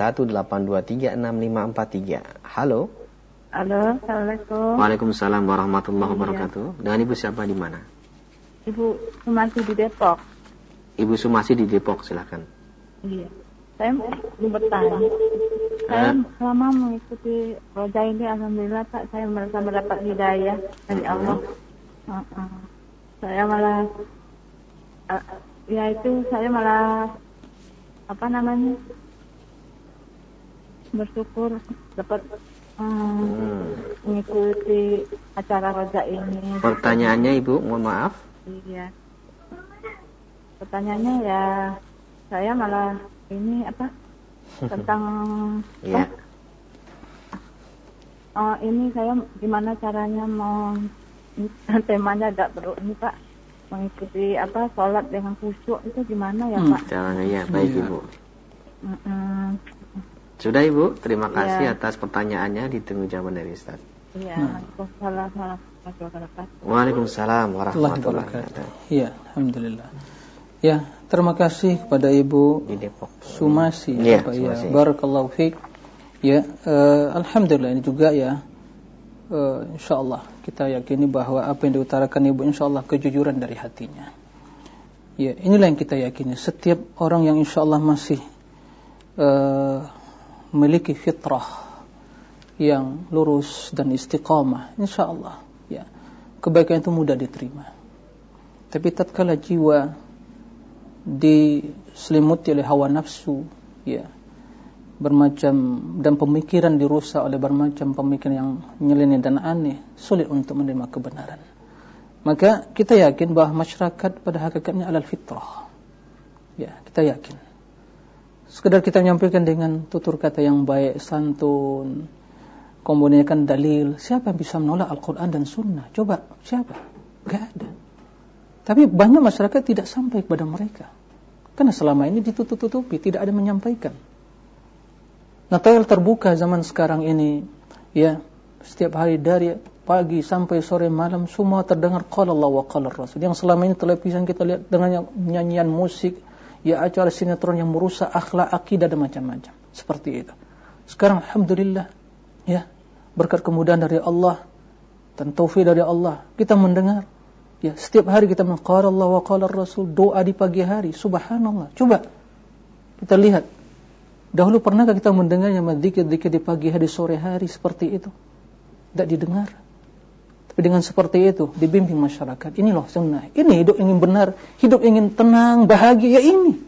0218236543. Halo. Halo, Assalamualaikum. Waalaikumsalam warahmatullahi wabarakatuh. Dengan Ibu siapa di mana? Ibu Sumasi di Depok. Ibu Sumasi di Depok, silakan. Iya. Saya mau bertanya. Saya selama mengikuti roja ini, alhamdulillah Pak, saya merasa mendapat hidayah dari Allah. Saya malah saya malah bersyukur dapat mengikuti acara roja ini. Pertanyaannya Ibu, mohon maaf. Iya. Pertanyaannya saya malah ini apa tentang Iya. ini saya gimana caranya mau temanya agak perlu ini Pak, mengikuti apa sholat dengan khusyuk itu gimana ya Pak? Caranya ya, baik Iya. Ibu. Sudah Ibu, terima kasih atas pertanyaannya, ditunggu jawaban dari Ustaz. Iya, Waalaikumsalam warahmatullahi wabarakatuh. Waalaikumsalam warahmatullahi wabarakatuh. Iya, alhamdulillah. Ya, terima kasih kepada Ibu Di Depok. Sumasi. Iya, Bapak, Sumasi. ya. Barakallahu fiik. Ya, alhamdulillah ini juga ya. Insyaallah kita yakini bahwa apa yang diutarakan Ibu insyaallah kejujuran dari hatinya. Ya, inilah yang kita yakini. Setiap orang yang insyaallah masih memiliki fitrah yang lurus dan istiqamah, insyaallah ya, kebaikan itu mudah diterima. Tapi tatkala jiwa diselimuti oleh hawa nafsu, ya, bermacam dan pemikiran dirusak oleh bermacam pemikiran yang nyeleneh dan aneh, sulit untuk menerima kebenaran. Maka kita yakin bahwa masyarakat pada hakikatnya adalah fitrah. Ya, kita yakin. Sekedar kita menyampaikan dengan tutur kata yang baik, santun, kombinasikan dalil. Siapa yang bisa menolak Al-Quran dan Sunnah? Coba, siapa? Gak ada. Tapi banyak masyarakat tidak sampai kepada mereka. Karena selama ini ditutup-tutupi, tidak ada menyampaikan. Nah, tel terbuka zaman sekarang ini, ya, setiap hari dari pagi sampai sore malam semua terdengar qala Allah wa qala Rasul. Yang selama ini televisi kita lihat dengan nyanyian musik, ya, acara sinetron yang merusak akhlak, akidah dan macam-macam. Seperti itu. Sekarang alhamdulillah, ya, berkat kemudahan dari Allah dan taufik dari Allah, kita mendengar, ya, setiap hari kita qala Allah wa qala Rasul, doa di pagi hari, subhanallah. Coba kita lihat, dahulu pernahkah kita mendengarnya zikir-zikir di pagi hari, sore hari seperti itu? Tidak didengar. Tapi dengan seperti itu dibimbing masyarakat, ini loh sunnah, ini hidup ingin benar, hidup ingin tenang, bahagia, ini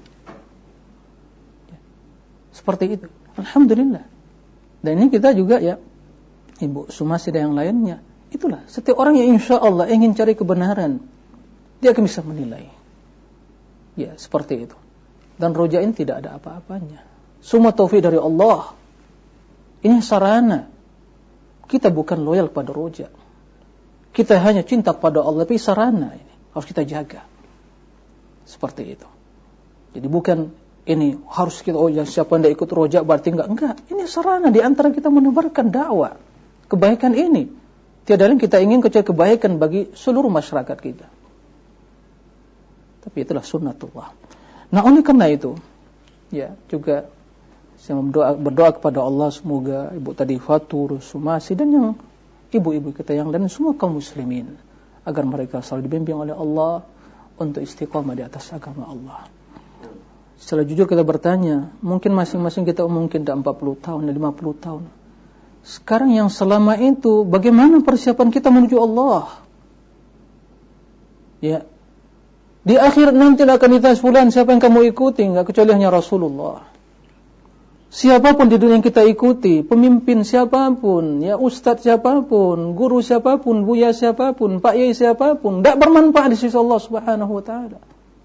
ya, seperti itu, alhamdulillah. Dan ini kita juga, ya, Ibu Sumasi dan yang lainnya, itulah setiap orang yang insya Allah ingin cari kebenaran, dia akan bisa menilai, ya, seperti itu. Dan roja ini tidak ada apa-apanya, semua taufik dari Allah. Ini sarana, kita bukan loyal pada roja, kita hanya cinta pada Allah, tapi sarana ini harus kita jaga. Seperti itu. Jadi bukan ini harus kita, yang siapa yang tidak ikut roja berarti enggak. Ini sarana di antara kita menebarkan dakwah kebaikan ini. Tiada lain kita ingin kecuali kebaikan bagi seluruh masyarakat kita. Tapi itulah sunnatullah. Nah, oleh karena itu, ya, juga saya berdoa kepada Allah semoga Ibu tadi Fatur, Sumasi dan yang ibu-ibu kita yang lain, semua kaum muslimin, agar mereka selalu dibimbing oleh Allah untuk istiqamah di atas agama Allah. Secara jujur kita bertanya, mungkin masing-masing kita mungkin dah 40 tahun, 50 tahun. Sekarang yang selama itu, bagaimana persiapan kita menuju Allah? Ya, di akhir nanti akan ditanya fulan, siapa yang kamu ikuti? Enggak kecuali hanya Rasulullah. Siapapun di dunia yang kita ikuti, pemimpin siapapun, ya, ustadz siapapun, guru siapapun, buya siapapun, pak yai siapapun, tidak bermanfaat di sisi Allah Subhanahu wa taala.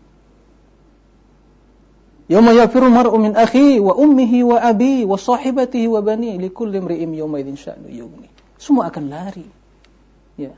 Yauma yafirru mar'u min akhi wa ummihi wa abi wa sahibatihi wa bani likulli imri'in yawma idzin sya'nu yughni. Semua akan lari. Ya.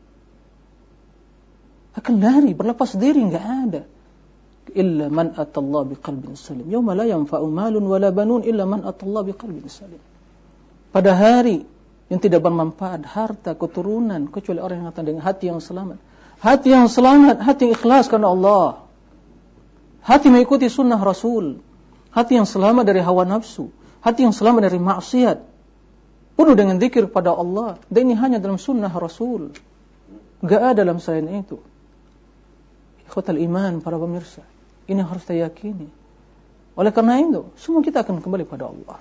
Akan lari, berlepas diri, enggak ada. Illa man atallaha biqalbin salim. Yauma la yanfa'u malun wala banun illa man atallaha biqalbin salim. Pada hari yang tidak bermanfaat harta, keturunan, kecuali orang yang datang dengan hati yang selamat. Hati yang selamat, hati yang ikhlas karena Allah. Hati mengikuti sunnah Rasul. Hati yang selamat dari hawa nafsu. Hati yang selamat dari maksiat. Penuh dengan zikir pada Allah. Dan ini hanya dalam sunnah Rasul. Enggak ada dalam selain itu. Ikhwatal iman, para pemirsa, ini harus kita yakini. Oleh karena itu, semua kita akan kembali pada Allah.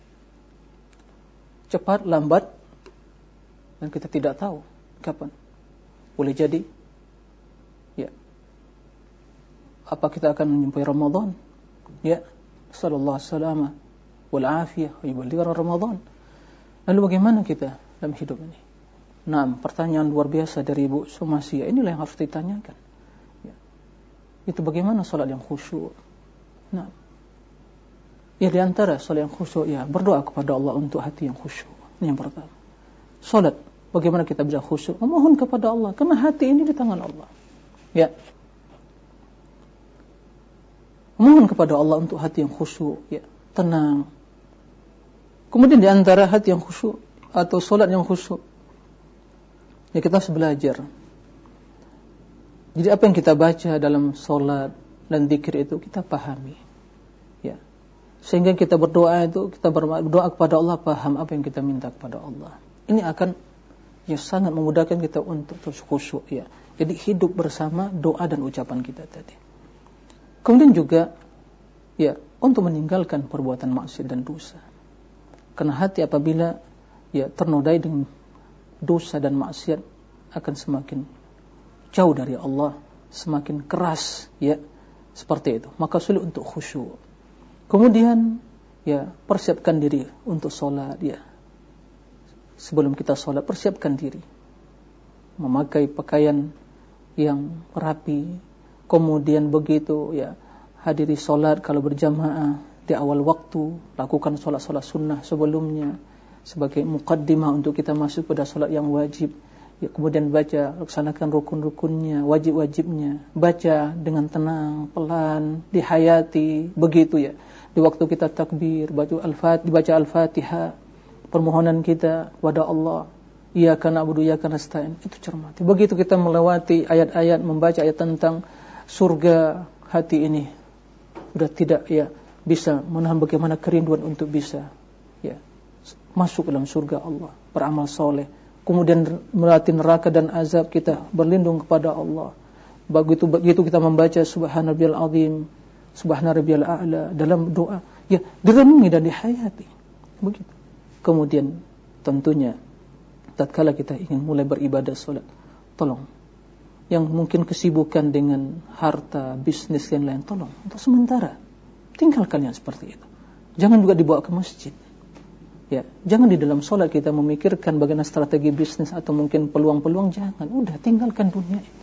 Cepat, lambat, dan kita tidak tahu kapan. Boleh jadi, ya, apa kita akan menjumpai Ramadan? Ya, sallallahu alaihi wasallam wal afiyah wa yuballighana Ramadan. Lalu bagaimana kita dalam hidup ini? Nah, pertanyaan luar biasa dari Ibu Sumasi. Inilah yang harus ditanyakan. Itu bagaimana salat yang khusyuk, Nah, ya di antara salat yang khusyuk ya berdoa kepada Allah untuk hati yang khusyuk. Ini yang pertama. Salat, bagaimana kita bisa khusyuk? Memohon kepada Allah, karena hati ini di tangan Allah. Ya. Memohon kepada Allah untuk hati yang khusyuk, ya, tenang. Kemudian di antara hati yang khusyuk atau salat yang khusyuk, ya kita harus belajar. Jadi apa yang kita baca dalam salat dan zikir itu kita pahami. Ya. Sehingga kita berdoa itu, kita berdoa kepada Allah, paham apa yang kita minta kepada Allah. Ini akan ya sangat memudahkan kita untuk terus khusyuk, ya. Jadi hidup bersama doa dan ucapan kita tadi. Kemudian juga ya untuk meninggalkan perbuatan maksiat dan dosa. Karena hati apabila ya ternodai dengan dosa dan maksiat akan semakin jauh dari Allah, semakin keras, ya, seperti itu. Maka sulit untuk khusyuk. Kemudian ya persiapkan diri untuk sholat, ya. Sebelum kita sholat persiapkan diri, memakai pakaian yang rapi. Kemudian begitu ya hadiri sholat kalau berjamaah di awal waktu, lakukan sholat-sholat sunnah sebelumnya sebagai muqaddimah untuk kita masuk pada sholat yang wajib. Ya, kemudian baca, laksanakan rukun-rukunnya, wajib-wajibnya, baca dengan tenang, pelan, dihayati, begitu ya. Di waktu kita takbir, dibaca Al-Fatihah, permohonan kita kepada Allah, iyyaka na'budu wa iyyaka nasta'in, itu cermati. Begitu kita melewati ayat-ayat, membaca ayat tentang surga, hati ini sudah tidak ya bisa menahan bagaimana kerinduan untuk bisa ya masuk dalam surga Allah, beramal soleh. Kemudian melatih neraka dan azab, kita berlindung kepada Allah. Begitu kita membaca Subhana Rabbiyal Azim, Subhana Rabbiyal A'la dalam doa, ya direnungi dan dihayati. Begitu. Kemudian tentunya tatkala kita ingin mulai beribadah salat, tolong yang mungkin kesibukan dengan harta, bisnis dan lain, tolong untuk sementara tinggalkan yang seperti itu. Jangan juga dibawa ke masjid. Ya, jangan di dalam sholat kita memikirkan bagaimana strategi bisnis atau mungkin peluang-peluang, jangan. Udah tinggalkan dunia itu.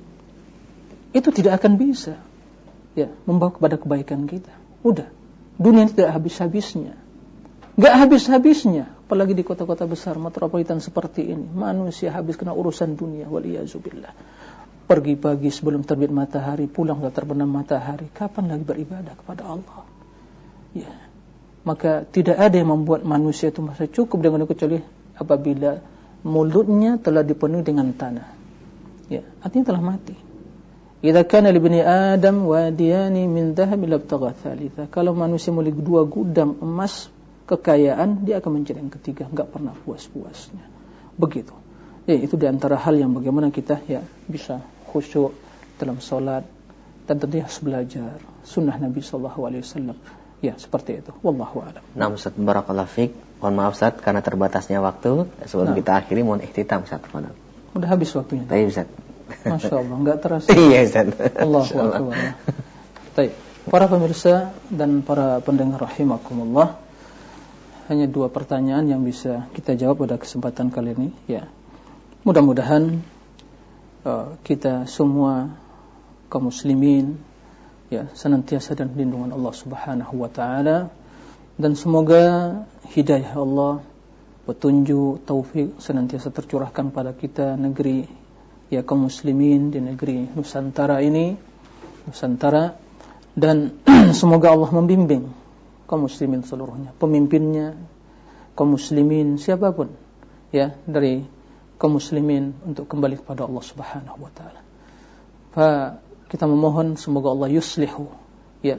Itu tidak akan bisa ya membawa kepada kebaikan kita. Udah, dunia ini tidak habis-habisnya. Enggak habis-habisnya, apalagi di kota-kota besar metropolitan seperti ini. Manusia habis kena urusan dunia, waliyazubillah. Pergi pagi sebelum terbit matahari, pulang sudah terbenam matahari. Kapan lagi beribadah kepada Allah? Ya. Maka tidak ada yang membuat manusia itu merasa cukup dengan kecuali apabila mulutnya telah dipenuhi dengan tanah. Ya, artinya telah mati. Idza kana li bani Adam wadiyani min dhahab labtagha thalitha. Kalau manusia memiliki 2 gudang emas kekayaan, dia akan mencari yang ketiga, enggak pernah puas-puasnya. Begitu. Ya, itu di antara hal yang bagaimana kita ya bisa khusyuk dalam salat, dan tentunya harus belajar sunnah Nabi sallallahu alaihi wasallam. Ya, seperti itu. Wallahu a'lam. Nah, Ustaz, barakallahu fiik. Mohon maaf Ustaz karena terbatasnya waktu. Sebelum kita akhiri mohon ikhtitam Ustaz. Udah habis waktunya. Baik Ustaz. Masya Allah, enggak terasa. Iya Ustaz. Allahu akbar. Baik, para pemirsa dan para pendengar rahimakumullah, hanya 2 pertanyaan yang bisa kita jawab pada kesempatan kali ini. Ya, mudah-mudahan kita semua kaum muslimin ya senantiasa dan lindungan Allah Subhanahu wa taala, dan semoga hidayah Allah, petunjuk, taufik senantiasa tercurahkan pada kita negeri ya kaum muslimin di negeri Nusantara ini, dan semoga Allah membimbing kaum muslimin seluruhnya, pemimpinnya, kaum muslimin siapapun ya dari kaum muslimin untuk kembali kepada Allah Subhanahu wa taala. Kita memohon semoga Allah yuslihu ya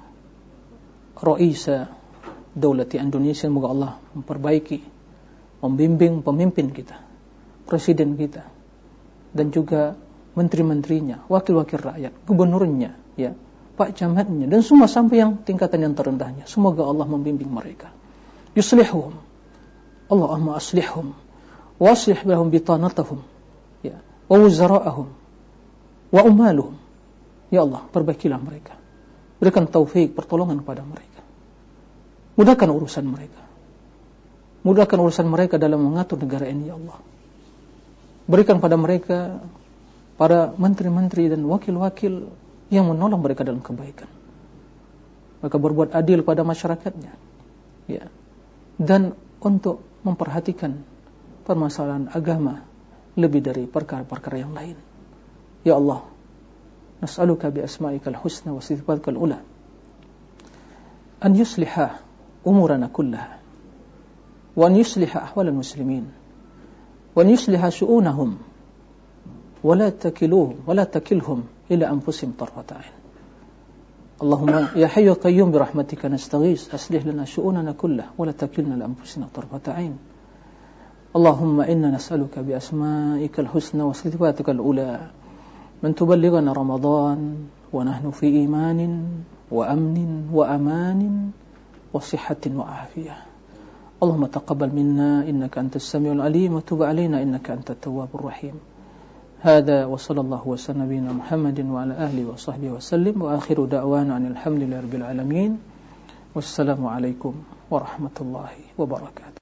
Raisa Daulati Indonesia, semoga Allah memperbaiki, membimbing pemimpin kita, presiden kita, dan juga menteri-menterinya, wakil-wakil rakyat, gubernurnya ya, pak camatnya, dan semua sampai yang tingkatan yang terendahnya. Semoga Allah membimbing mereka. Yuslihuhum, Allahumma aslihhum wa aslih lahum bitanatahum ya wa wuzara'ahum wa umaluhum. Ya Allah, perbaikilah mereka. Berikan taufik, pertolongan kepada mereka. Mudahkan urusan mereka. Mudahkan urusan mereka dalam mengatur negara ini, ya Allah. Berikan pada mereka para menteri-menteri dan wakil-wakil yang menolong mereka dalam kebaikan. maka berbuat adil pada masyarakatnya, ya, dan untuk memperhatikan permasalahan agama lebih dari perkara-perkara yang lain. Ya Allah, nas'aluka bi asma'ikal husna wa sifatikal ula an yusliha umurana kullaha wa an yusliha ahwal al-muslimin wa an yusliha shu'unahum wa la takilhum ila anfusihim tarfata 'ain. Allahumma ya hayyu ya qayyum bi rahmatika nastaghis aslih lana shu'unana kullaha wa la takilna li anfusina tarfata 'ain. Allahumma inna nas'aluka bi asma'ikal husna wa sifatikal ula man tuballighana Ramadan wa nahnu fi imanin wa amnin wa amanin wa sihhatin wa afiyah. Allahumma taqabbal minna innaka antas samiul alim wa tub 'alaina innaka antat tawwabur rahim. هذا وصلى الله وسلم نبينا محمد وعلى آله وصحبه وسلم وآخر دعوانا أن الحمد لله رب العالمين والسلام عليكم ورحمة الله وبركاته.